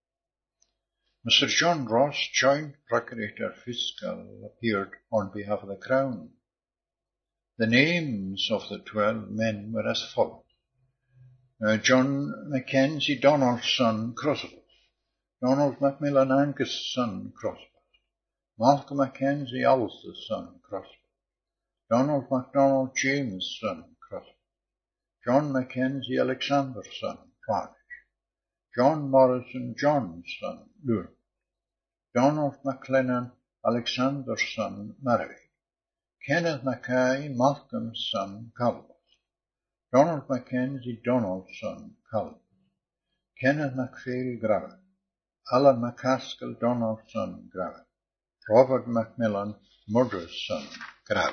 S1: Mister John Ross, Joint Procurator Fiscal, appeared on behalf of the Crown. The names of the twelve men were as follows. Uh, John Mackenzie, Donald's son, Crossbus. Donald Macmillan, Angus' son, Crossbus. Malcolm Mackenzie, Ulster's son, Crossbus. Donald MacDonald, James' son, Crossbus. John Mackenzie, Alexander's son, Clark. John Morrison, John's son, Lure. Donald MacLennan, Alexander's son, Murray. Kenneth Mackay, Malcolm's son, Calvus. Donald Mackenzie, Donald's son, Calvus. Kenneth MacPhail, Gravett. Alan McCaskill, Donald's son, Gravett. Robert Macmillan, Murder's son, Gravett.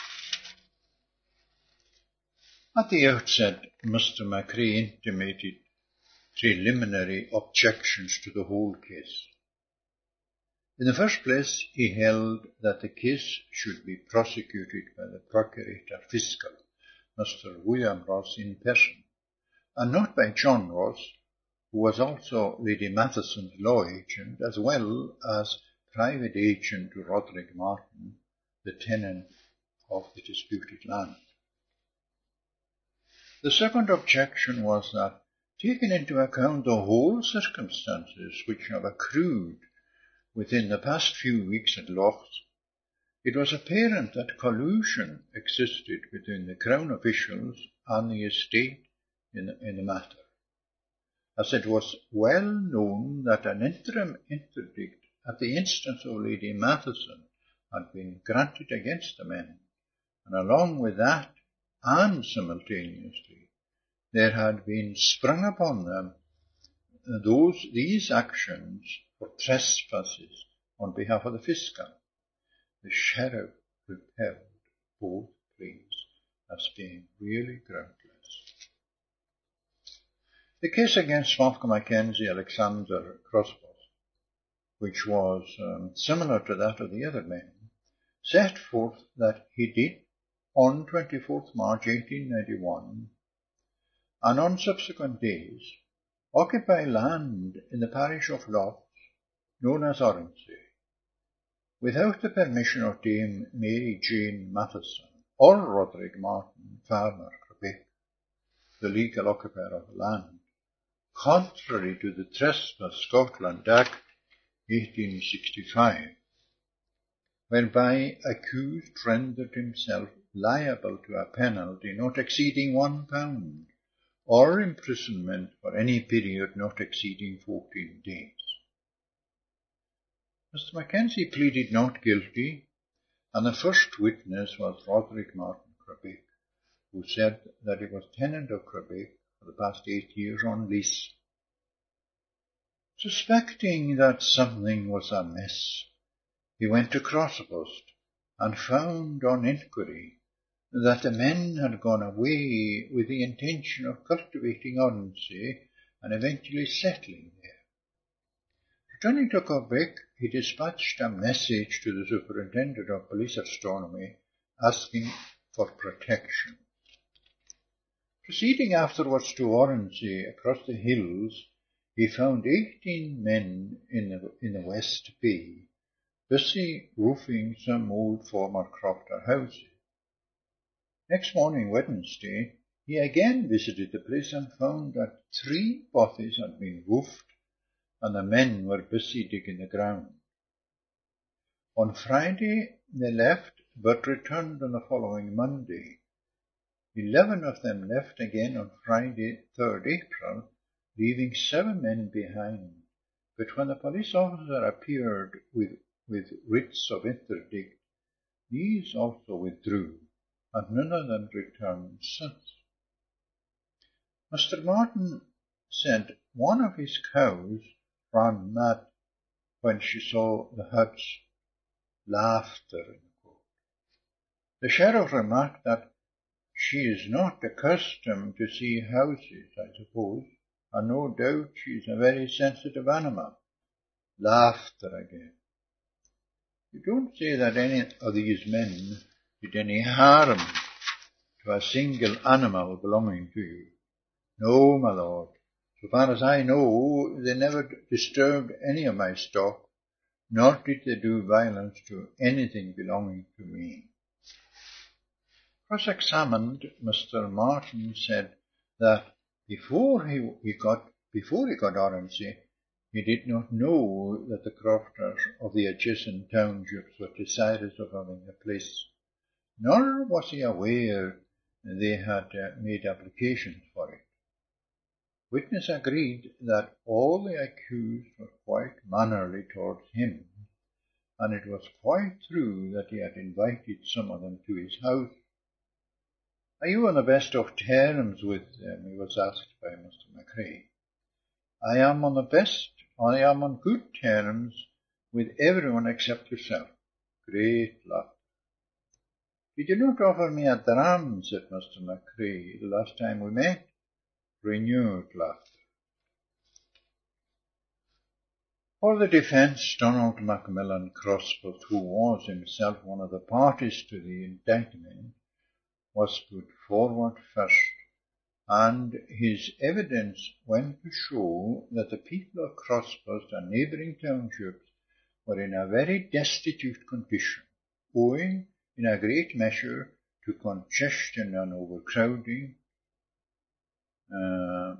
S1: At the outset, Mister McRae intimated preliminary objections to the whole case. In the first place, he held that the case should be prosecuted by the Procurator Fiscal, Mister William Ross in person, and not by John Ross, who was also Lady Matheson's law agent, as well as private agent to Roderick Martin, the tenant of the disputed land. The second objection was that, taking into account the whole circumstances which have accrued within the past few weeks at Lochs, it was apparent that collusion existed between the Crown officials and the estate in the, in the matter, as it was well known that an interim interdict at the instance of Lady Matheson had been granted against the men, and along with that, and simultaneously, there had been sprung upon them those these actions for trespasses on behalf of the fiscal. The sheriff repelled both claims as being really groundless. The case against Malcolm Mackenzie, Alexander Crossbus, which was um, similar to that of the other men, set forth that he did, on twenty-fourth March eighteen ninety-one, and on subsequent days, occupy land in the parish of Lochs, known as Oronsay, without the permission of Dame Mary Jane Matheson or Roderick Martin, farmer, Quebec, the legal occupier of the land, contrary to the Trespass Scotland Act eighteen sixty-five, whereby accused rendered himself liable to a penalty not exceeding one pound, or imprisonment for any period not exceeding fourteen days. Mister Mackenzie pleaded not guilty, and the first witness was Roderick Martin, Quebec, who said that he was tenant of Quebec for the past eight years on lease. Suspecting that something was amiss, he went to Crossbust and found on inquiry that the men had gone away with the intention of cultivating Oronsay and eventually settling there. Returning to Quebec, he dispatched a message to the superintendent of police astronomy asking for protection. Proceeding afterwards to Oronsay across the hills, he found eighteen men in the, in the West Bay, busy roofing some old former crofter houses. Next morning, Wednesday, he again visited the place and found that three bothies had been roofed and the men were busy digging the ground. On Friday they left, but returned on the following Monday. Eleven of them left again on Friday, third April, leaving seven men behind. But when the police officer appeared with, with writs of interdict, these also withdrew, and none of them returned since. Mister Martin said one of his cows ran mad when she saw the hut's laughter in the court. The sheriff remarked that she is not accustomed to see houses, I suppose, and no doubt she is a very sensitive animal. Laughter again. You don't say that any of these men did any harm to a single animal belonging to you. No, my lord. So far as I know, they never disturbed any of my stock, nor did they do violence to anything belonging to me. Cross-examined, Mister Martin said that before he, he got before he got Oronsay, he did not know that the crofters of the adjacent townships were desirous of having the place, nor was he aware they had uh, made applications for it. Witness agreed that all the accused were quite mannerly towards him, and it was quite true that he had invited some of them to his house. Are you on the best of terms with them? He was asked by Mister McCrae. I am on the best, I am on good terms with everyone except yourself. Great laughter. Did you not offer me a dram, said Mister McCrae, the last time we met? Renewed laughter. For the defence, Donald Macmillan Crosspost, who was himself one of the parties to the indictment, was put forward first, and his evidence went to show that the people of Crosspost and neighbouring townships were in a very destitute condition, owing in a great measure to congestion and overcrowding, uh,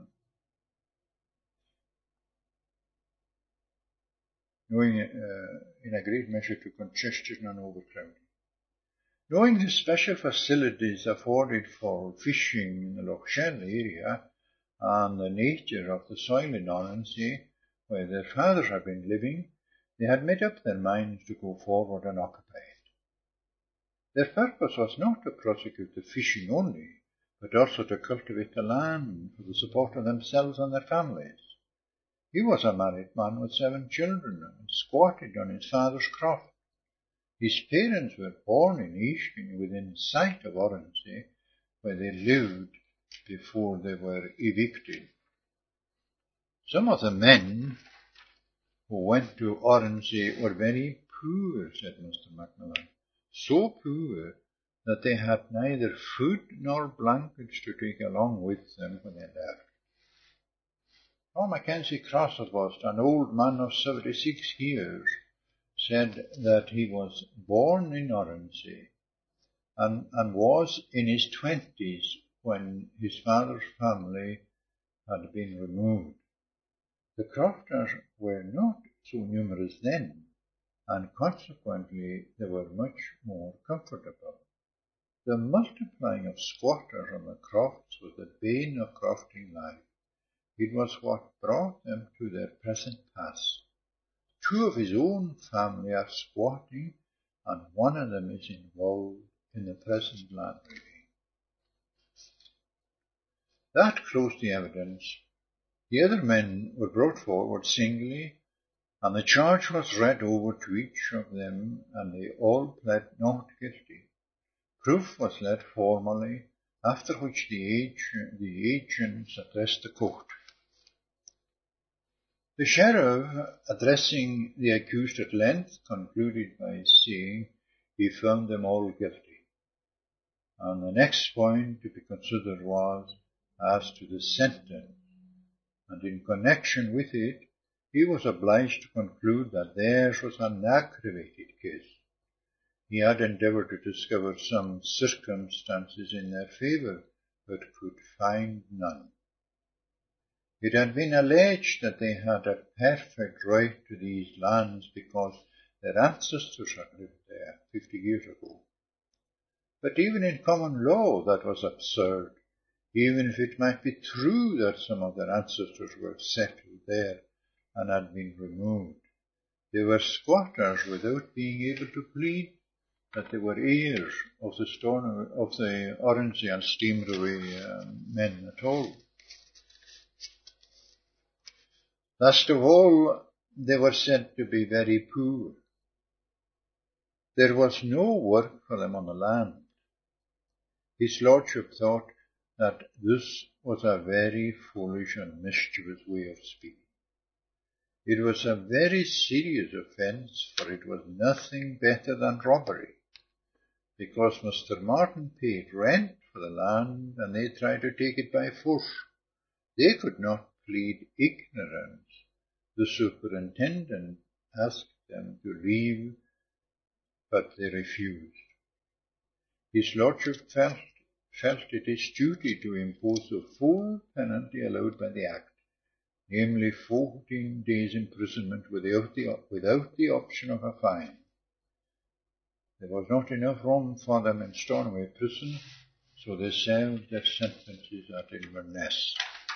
S1: owing uh, in a great measure to congestion and overcrowding. Knowing the special facilities afforded for fishing in the Loch Shel area and the nature of the soil in Oronsay, where their fathers had been living, they had made up their minds to go forward and occupy it. Their purpose was not to prosecute the fishing only, but also to cultivate the land for the support of themselves and their families. He was a married man with seven children and squatted on his father's croft. His parents were born in Easting, within sight of Oronsay, where they lived before they were evicted. Some of the men who went to Oronsay were very poor, said Mister Macmillan, so poor that they had neither food nor blankets to take along with them when they left. Tom Mackenzie Crosspost, an old man of seventy-six years, said that he was born in Oronsay and, and was in his twenties when his father's family had been removed. The crofters were not so numerous then, and consequently they were much more comfortable. The multiplying of squatters on the crofts was the bane of crofting life. It was what brought them to their present pass. Two of his own family are squatting, and one of them is involved in the present land raiding. That closed the evidence. The other men were brought forward singly, and the charge was read over to each of them, and they all pled not guilty. Proof was led formally, after which the, agent, the agents addressed the court. The sheriff, addressing the accused at length, concluded by saying he found them all guilty. And the next point to be considered was as to the sentence, and in connection with it, he was obliged to conclude that theirs was an aggravated case. He had endeavoured to discover some circumstances in their favour, but could find none. It had been alleged that they had a perfect right to these lands because their ancestors had lived there fifty years ago. But even in common law that was absurd, even if it might be true that some of their ancestors were settled there and had been removed. They were squatters without being able to plead that they were heirs of the, Stornoway, of the Oronsay and Steamroway uh, men at all. Last of all, they were said to be very poor. There was no work for them on the land. His lordship thought that this was a very foolish and mischievous way of speaking. It was a very serious offence, for it was nothing better than robbery, because Mister Martin paid rent for the land and they tried to take it by force. They could not plead ignorance. The superintendent asked them to leave, but they refused. His lordship felt, felt it his duty to impose the full penalty allowed by the Act, namely fourteen days imprisonment without the, without the option of a fine. There was not enough room for them in Stornoway prison, so they served their sentences at Inverness.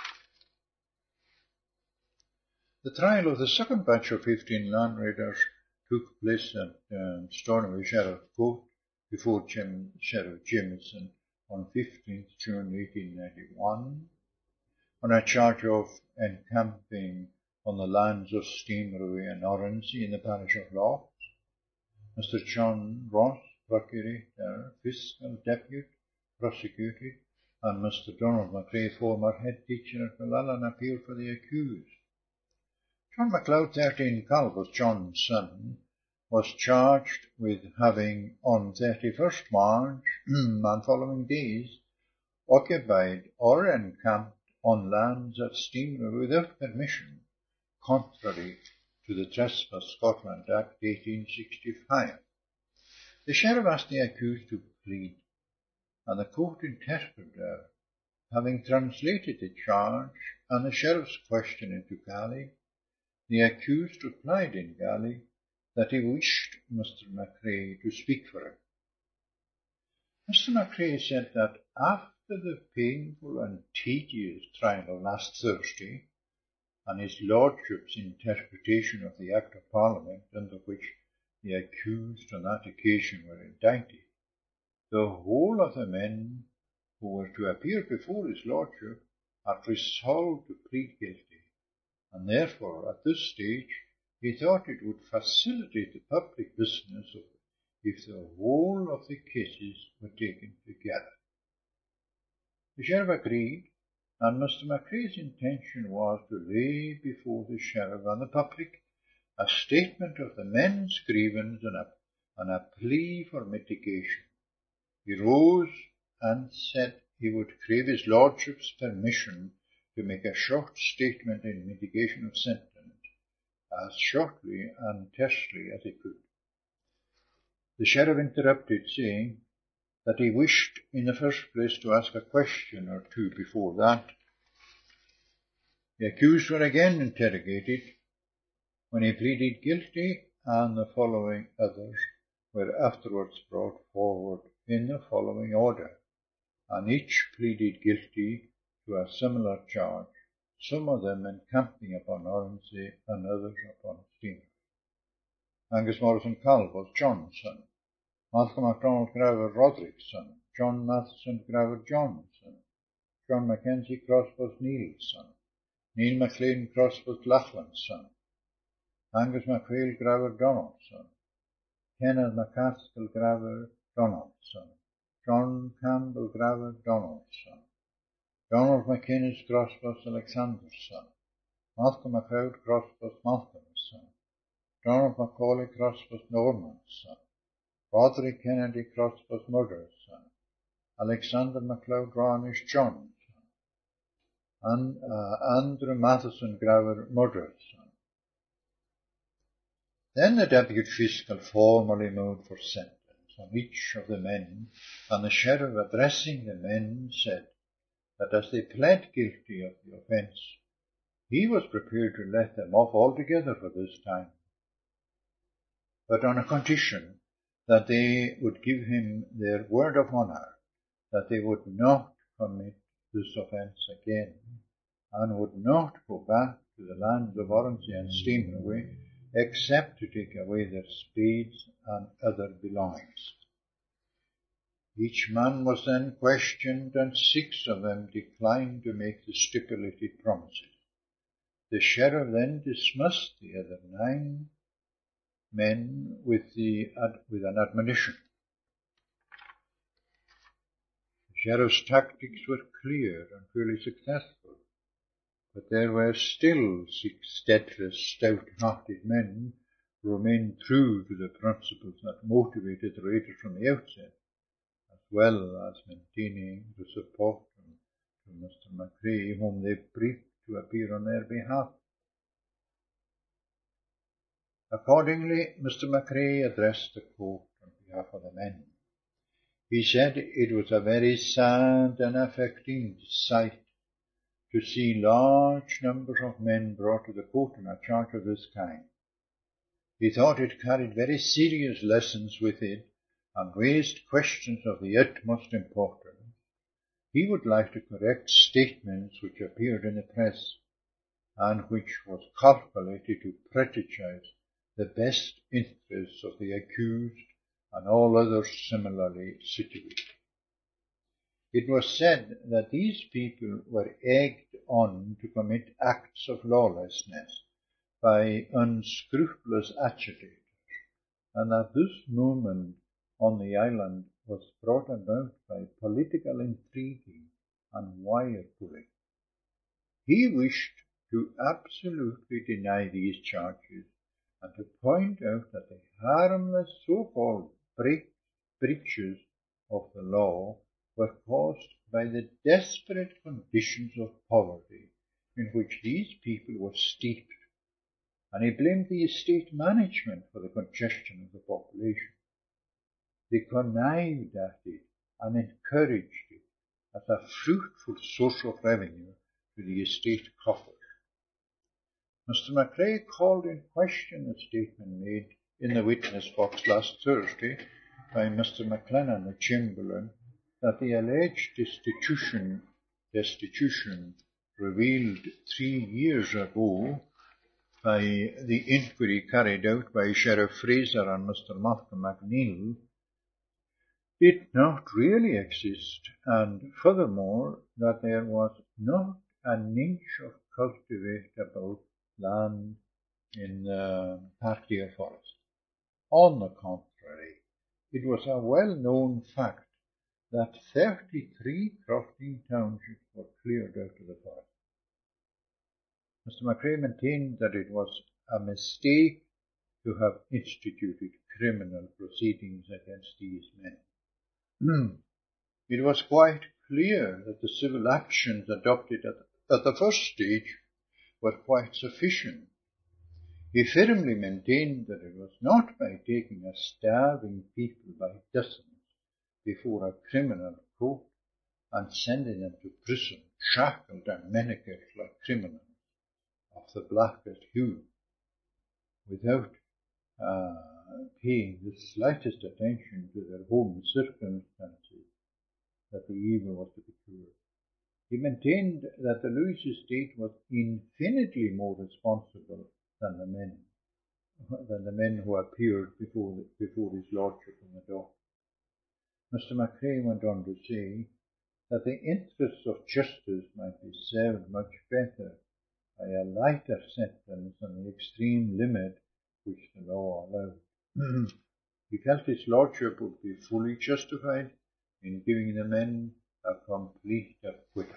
S1: The trial of the second batch of fifteen land raiders took place at um, Stornoway Sheriff Court before Jim, Sheriff Jameson on fifteenth June eighteen ninety-one on a charge of encamping on the lands of Steamroway and Oronsay in the parish of Loch. Mister John Ross, Procurator, Fiscal Deputy, prosecuted, and Mister Donald McRae, former head teacher at Glenallen, appealed for the accused. John MacLeod, thirteen Calvus, John's son, was charged with having, on thirty-first March and following days, occupied or encamped on lands at Steamroway without permission, contrary to the Trespass Scotland Act eighteen sixty-five. The sheriff asked the accused to plead, and the court interpreter, having translated the charge and the sheriff's question into Gaelic, the accused replied in Gaelic that he wished Mister McRae to speak for him. Mister McRae said that after the painful and tedious trial of last Thursday, and his lordship's interpretation of the Act of Parliament under which the accused on that occasion were indicted, the whole of the men who were to appear before his lordship had resolved to plead guilty, and therefore at this stage he thought it would facilitate the public business of if the whole of the cases were taken together. The sheriff agreed, and Mister McRae's intention was to lay before the sheriff and the public a statement of the men's grievance and a, and a plea for mitigation. He rose and said he would crave his lordship's permission to make a short statement in mitigation of sentence, as shortly and tersely as he could. The sheriff interrupted, saying that he wished in the first place to ask a question or two before that. The accused were again interrogated, when he pleaded guilty, and the following others were afterwards brought forward in the following order, and each pleaded guilty to a similar charge, some of them encamping upon Oronsay and others upon Steamroway. Angus Morrison Calvus, John's son. Malcolm MacDonald Graver, Roderick's son. John Matheson Graver, John's son. John Mackenzie Crossbus, Neil's son. Neil MacLean Crossbus, Lachlan's son. Angus MacPhail Graver, Donald's son. Kenneth MacAskill Graver, Donald's son. John Campbell Graver Donald's son. Donald McInnes Crossbus Alexander's son. Malcolm MacLeod Crossbus Malcolm's son. Donald Macaulay Crossbus Norman's son. Roderick Kennedy Crossbus Murder's son. Alexander MacLeod Ronish John's son. And uh, Andrew Matheson Graver Murder's son. Then the deputy fiscal formally moved for sentence on each of the men, and the sheriff, addressing the men, said that as they pled guilty of the offence, he was prepared to let them off altogether for this time, but on a condition that they would give him their word of honour that they would not commit this offence again, and would not go back to the lands of Oronsay and Steamaway, except to take away their spades and other belongings. Each man was then questioned, and six of them declined to make the stipulated promises. The sheriff then dismissed the other nine men with, the, with an admonition. The sheriff's tactics were clear and fairly successful, but there were still six steadfast, stout-hearted men who remained true to the principles that motivated the raiders from the outset, as well as maintaining the support to Mister McCrae, whom they briefed to appear on their behalf. Accordingly, Mister McCrae addressed the court on behalf of the men. He said it was a very sad and affecting sight to see large numbers of men brought to the court on a charge of this kind. He thought it carried very serious lessons with it and raised questions of the utmost importance. He would like to correct statements which appeared in the press and which was calculated to prejudice the best interests of the accused and all others similarly situated. It was said that these people were egged on to commit acts of lawlessness by unscrupulous agitators, and that this movement on the island was brought about by political intriguing and wire pulling. He wished to absolutely deny these charges and to point out that the harmless so-called break, breaches of the law were caused by the desperate conditions of poverty in which these people were steeped, and he blamed the estate management for the congestion of the population. They connived at it and encouraged it as a fruitful source of revenue to the estate coffers. Mister McCrae called in question a statement made in the witness box last Thursday by Mister McLennan, the Chamberlain, that the alleged destitution, destitution revealed three years ago by the inquiry carried out by Sheriff Fraser and Mister Malcolm McNeill did not really exist, and furthermore that there was not an inch of cultivatable land in the Parkdale Forest. On the contrary, it was a well-known fact that thirty-three crofting townships were cleared out of the forest. Mister McCrae maintained that it was a mistake to have instituted criminal proceedings against these men. It was quite clear that the civil actions adopted at, at the first stage were quite sufficient. He firmly maintained that it was not by taking a starving people by dozens before a criminal court and sending them to prison, shackled and manacled like criminals of the blackest hue, without uh, paying the slightest attention to their home circumstances, that the evil was to be cured. He maintained that the Lewis estate was infinitely more responsible than the men, than the men who appeared before, the, before his lordship in the dock. Mister McCrae went on to say that the interests of justice might be served much better by a lighter sentence than the extreme limit which the law allowed. He felt his lordship would be fully justified in giving the men a complete acquittal.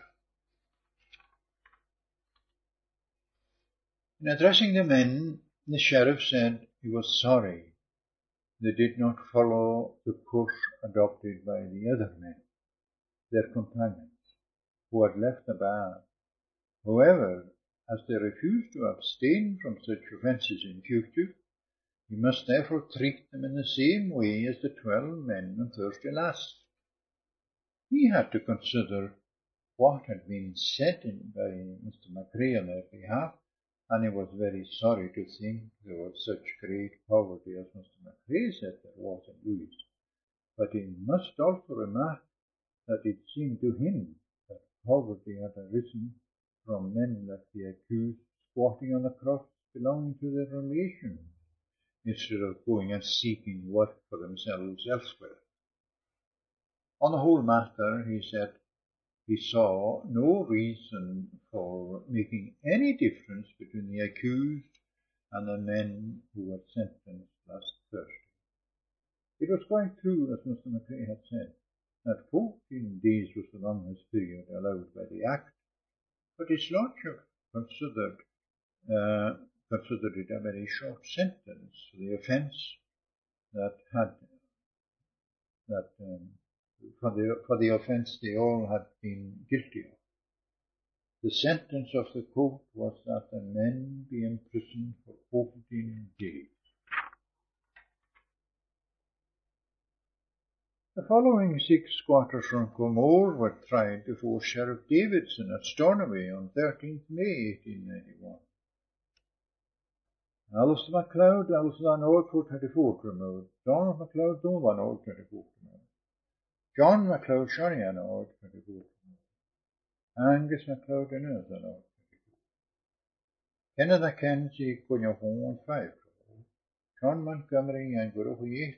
S1: In addressing the men, the sheriff said he was sorry they did not follow the course adopted by the other men, their companions, who had left the bar. However, as they refused to abstain from such offences in future, he must therefore treat them in the same way as the twelve men on Thursday last. He had to consider what had been said by Mister McRae on their behalf, and he was very sorry to think there was such great poverty as Mister McRae said there was in Lewis. But he must also remark that it seemed to him that poverty had arisen from men like the accused squatting on the cross belonging to their relations, instead of going and seeking work for themselves elsewhere. On the whole matter, he said, he saw no reason for making any difference between the accused and the men who were sentenced last Thursday. It was quite true, as Mister McRae had said, that fourteen days was the longest period allowed by the Act, but his lordship considered, uh, considered it a very short sentence for the offence that had that um, for the for the offence they all had been guilty of. The sentence of the court was that the men be imprisoned for fourteen days. The following six squatters from Comore were tried before Sheriff Davidson at Stornoway on thirteenth May eighteen ninety-one. Alistair MacLeod, Alistair an Old for twenty-four removed. Donald MacLeod, Donald an Old twenty-four removed. John MacLeod, Shonny an Old twenty-four removed. Angus MacLeod, Innes an Old twenty-four. Kenneth Mackenzie, Cunyahon, five removed. John Montgomery and Guru eight.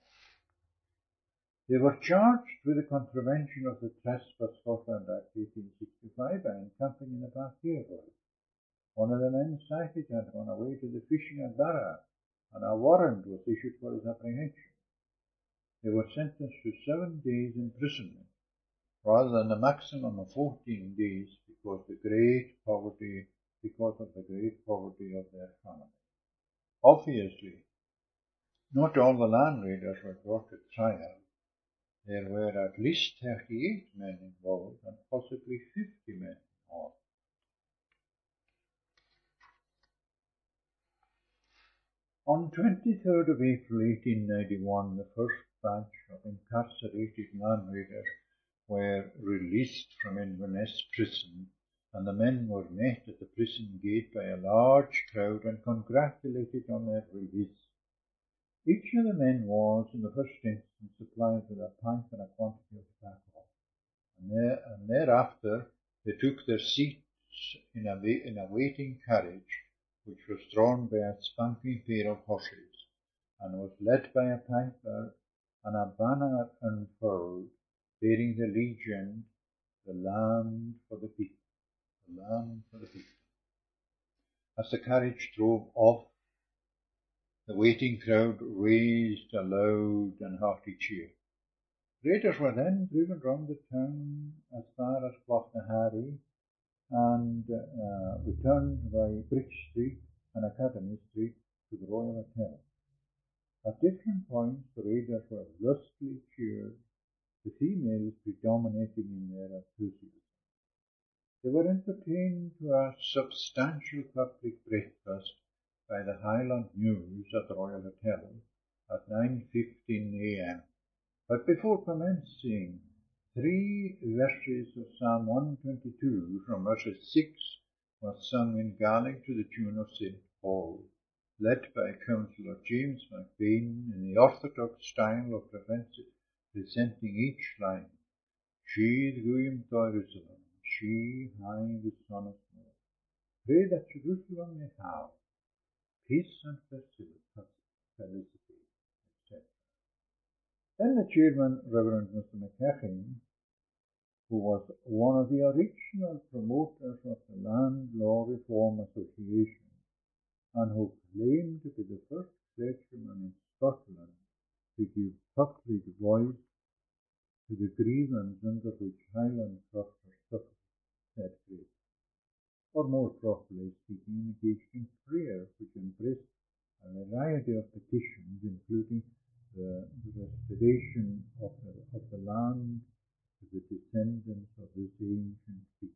S1: They were charged with the contravention of the Trespass Scotland Act eighteen sixty-five by encamping in the backyard. One of the men cited had gone away to the fishing at Barra, and a warrant was issued for his apprehension. They were sentenced to seven days imprisonment, rather than the maximum of fourteen days because the great poverty, because of the great poverty of their family. Obviously, not all the land raiders were brought to trial. There were at least thirty-eight men involved and possibly fifty men in all. On twenty-third of April eighteen ninety-one, the first batch of incarcerated land raiders were released from Inverness prison, and the men were met at the prison gate by a large crowd and congratulated on their release. Each of the men was, in the first instance, supplied with a pipe and a quantity of tobacco, and, there, and thereafter they took their seats in a, in a waiting carriage, which was drawn by a spanking pair of horses, and was led by a piper, and a banner unfurled, bearing the legend, "The land for the people, the land for the people." As the carriage drove off, the waiting crowd raised a loud and hearty cheer. Raiders were then driven round the town as far as Cloughnahary and uh, returned by Bridge Street and Academy Street to the Royal Hotel. At different points the raiders were lustily cheered, the females predominating in their enthusiasm. They were entertained to a substantial public breakfast by the Highland News at the Royal Hotel at nine fifteen a m But before commencing, three verses of Psalm one twenty-two from verses six was sung in Gaelic to the tune of Saint Paul, led by Councillor James McBain in the orthodox style of presenting each line, "Sheed Guim Jerusalem, she high the son of more. Pray that Jerusalem may have peace and felicity," et cetera. Then the chairman, Reverend Mister McCaffin, who was one of the original promoters of the Land Law Reform Association, and who claimed to be the first clergyman in Scotland to give public voice to the grievance under which Highland crofters suffered, said Grace, or more properly speaking, engaged in prayer, which embraced a variety of petitions, including the restoration of the, of the land to the descendants of this ancient people.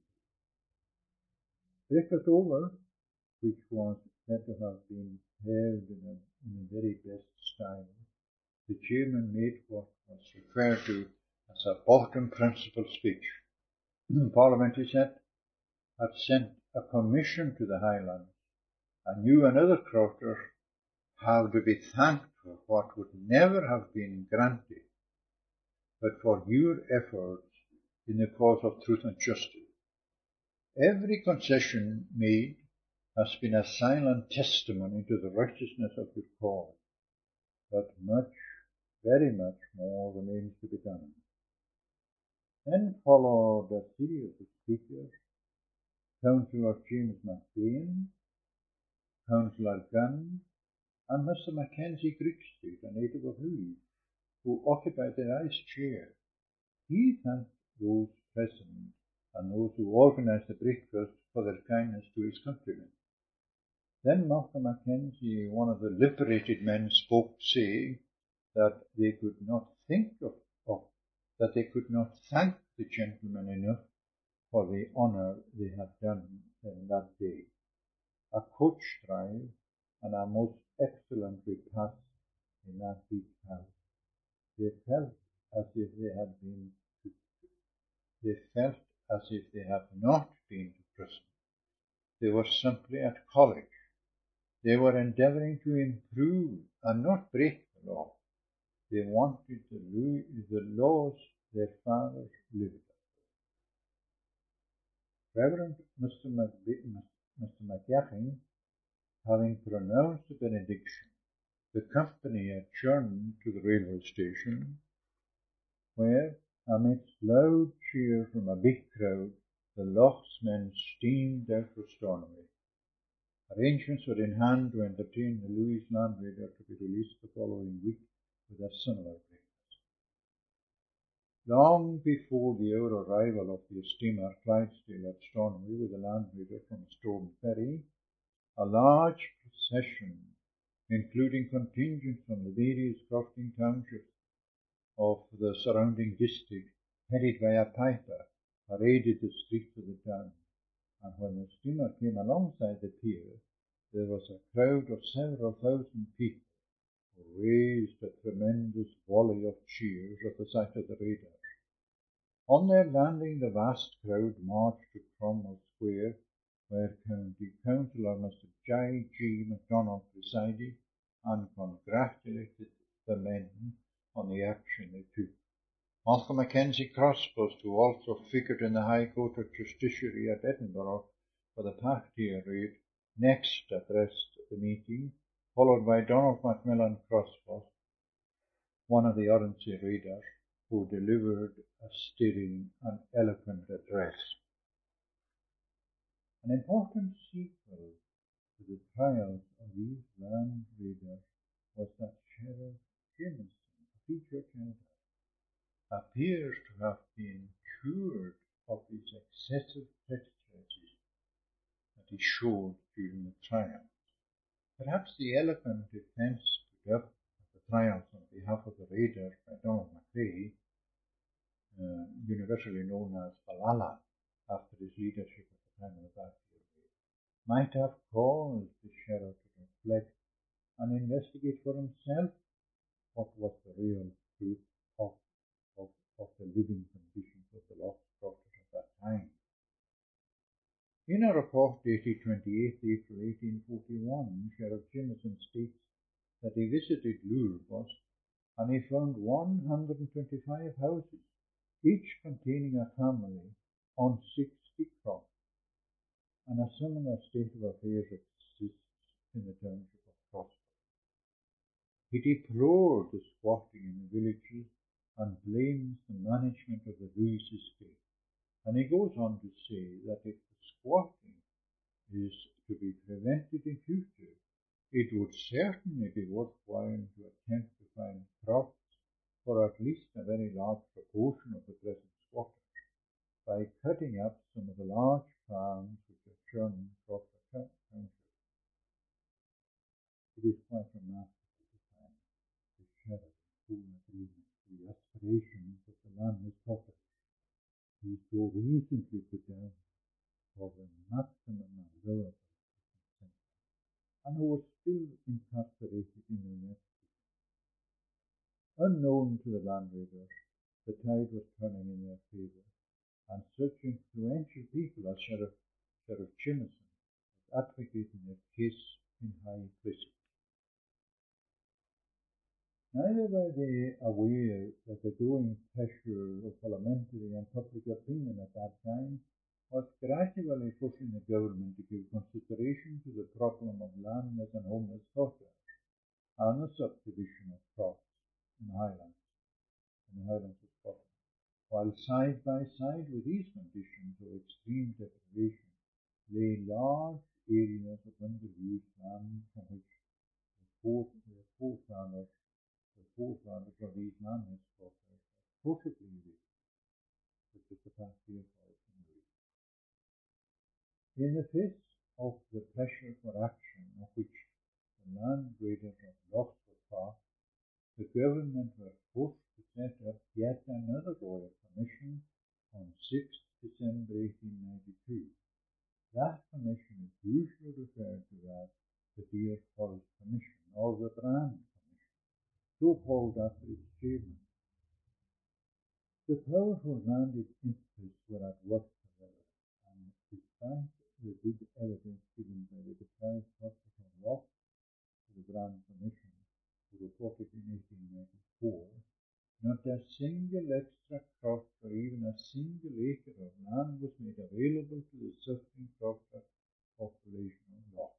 S1: Breakfast over, which was said to have been held in a, in a very best style, the chairman made what was referred to as a bottom principle speech. Parliament, he said, had sent a commission to the Highlands, and you and other crofters have to be thanked for what would never have been granted, but for your efforts in the cause of truth and justice. Every concession made has been a silent testimony to the righteousness of your cause, but much, very much more remains to be done. Then followed a series of speakers: Councillor James McBain, Councillor Gunn, and Mister Mackenzie Creekstreet, a native of Louis, who occupied the vice chair. He thanked those present and those who organised the breakfast for their kindness to his countrymen. Then Malcolm Mackenzie, one of the liberated men, spoke, saying that they could not think of, of that they could not thank the gentlemen enough for the honour they had done in that day. A coach drive and a most excellent repast in that big house. They felt as if they had been to, they felt as if they had not been to prison. They were simply at college. They were endeavouring to improve and not break the law. They wanted the, the laws their fathers lived by. Reverend Mister Mister McGaffin, having pronounced the benediction, the company adjourned to the railway station, where, amidst loud cheers from a big crowd, the lochsmen steamed out for Stornoway. Arrangements were in hand to entertain the Louis land raider to be released the following week with a similar breakfast. Long before the hour arrival of the steamer Clydesdale at Stornoway with the land raider from Stone Ferry, a large procession, including contingents from the various crofting townships of the surrounding district, headed by a piper, paraded the streets of the town, and when the steamer came alongside the pier, there was a crowd of several thousand people who raised a tremendous volley of cheers at the sight of the raiders. On their landing, the vast crowd marched to Cromwell Square, where County Councillor Mister J. G. MacDonald presided, and congratulated the men on the action they took. Malcolm Mackenzie Crosspost, who also figured in the High Court of Justiciary at Edinburgh for the Parktier raid, next addressed the meeting, followed by Donald Macmillan Crosspost, one of the Oronsay raiders, who delivered a stirring and eloquent address. An important sequel to the trials of these land raiders was that Sheriff Jameson, a free church elder, appears to have been cured of his excessive prejudices that he showed during the trials. Perhaps the eloquent defence put up at the trials on behalf of the raiders by Donald McRae, uh, universally known as Balala, after his leadership at the time of the Parktier raid, might have caused the sheriff to reflect and investigate for himself what was the real truth of Of, of the living conditions of the lost crofters at that time. In a report dated twenty-eighth April eighteen forty-one, Sheriff Jameson states that he visited Lourdes and he found one hundred twenty-five houses, each containing a family on sixty crofts, and a similar state of affairs exists in the township of Crosspost. He deplored the squatting in the villages and blames the management of the Louis estate. And he goes on to say that if the squatting is to be prevented in future, it would certainly be worthwhile to attempt to find crofts for at least a very large proportion of the present squatters by cutting up some of the large farms which are shown across the township. It is quite remarkable to find the shadow full agreement with the aspirations of the landless cottage. He so recently put down for the maximum allowable consent, and who was still incarcerated in the next. Unknown to the landlords, the tide was turning in their favour, and such influential people as Sheriff, Sheriff Chimerson was advocating their case in high prison. Neither were they aware that the growing pressure of parliamentary and public opinion at that time was gradually pushing the government to give consideration to the problem of landless and homeless squatters and the subdivision of crops in the Highlands, in the Highlands of Scotland, while side by side with these conditions of extreme deprivation lay large areas of underused land from which the forefathers the forefathers of these landless squatters were possibly rich with the capacity of housing rate. In the face of the pressure for action of which the land raiders of Loch were part, the government were forced to set up yet another royal commission on sixth December eighteen ninety-two. That commission is usually referred to as the Deer Forest Commission or the Brand Commission, so called after its chairman. The powerful landed interests were at work together, and despite the good evidence given by the deprived hospital of Loch to the Brand Commission, who reported in eighteen ninety-four, not a single extra croft or even a single acre of land was made available to the suffering crofter population of Loch.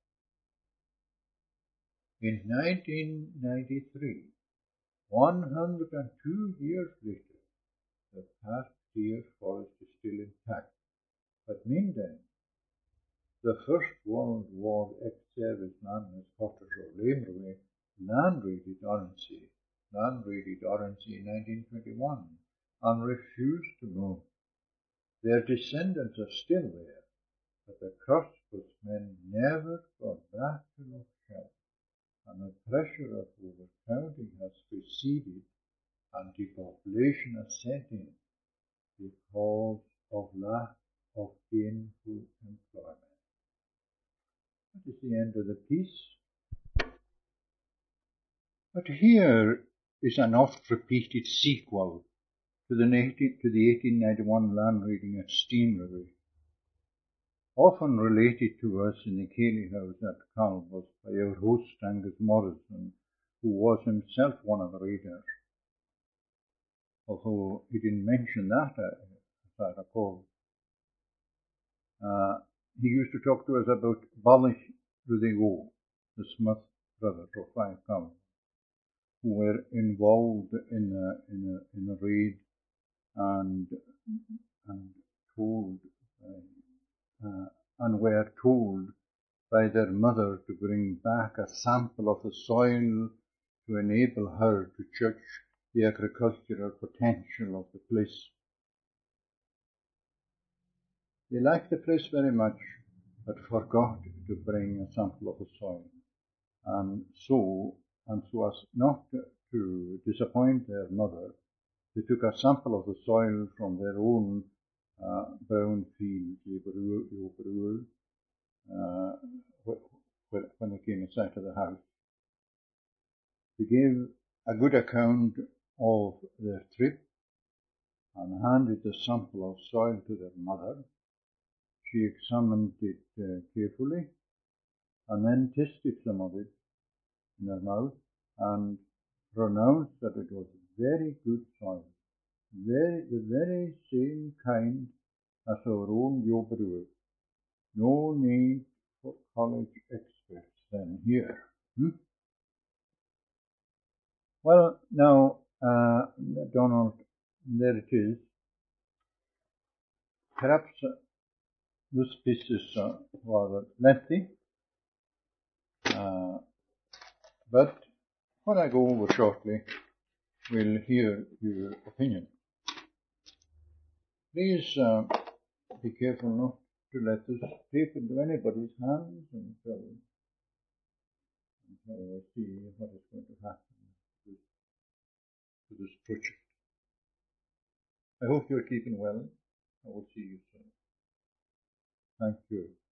S1: In nineteen ninety-three, one hundred two years later, the past Deer Forest is still intact, but meantime, the First World War ex-service landless squatters of Lamerway land raided Oronsay, land raided Oronsay in nineteen twenty-one and refused to move. Their descendants are still there, but the Crossbus men never got back to Loch Shel, and the pressure of overcrowding has receded and depopulation has set in because of lack of gainful employment. That is the end of the piece. But here is an oft-repeated sequel to the, to the eighteen ninety-one land raiding at Steenroway, often related to us in the Cayley House at Calvus by our host Angus Morrison, who was himself one of the raiders, although he didn't mention that, uh, as I recall. Uh, he used to talk to us about Ballich Ruthigo, the Smith brothers of Five Counts, who were involved in a, in a, in a raid and, and told uh, uh, and were told by their mother to bring back a sample of the soil to enable her to judge the agricultural potential of the place. They liked the place very much, but forgot to bring a sample of the soil. And so, and so as not to disappoint their mother, they took a sample of the soil from their own uh, brown field, uh, when they came in sight of the house. They gave a good account of their trip and handed the sample of soil to their mother. She examined it uh, carefully and then tasted some of it in her mouth and pronounced that it was very good soil, very, the very same kind as our own Yobarua. No need for college experts then here. Hmm? Well, now, uh, Donald, there it is. Perhaps uh, this piece is uh, rather lengthy, uh, but what I go over shortly will hear your opinion. Please uh, be careful not to let this slip into anybody's hands until, until we see what is going to happen to this project. I hope you're keeping well. I will see you soon. Thank you.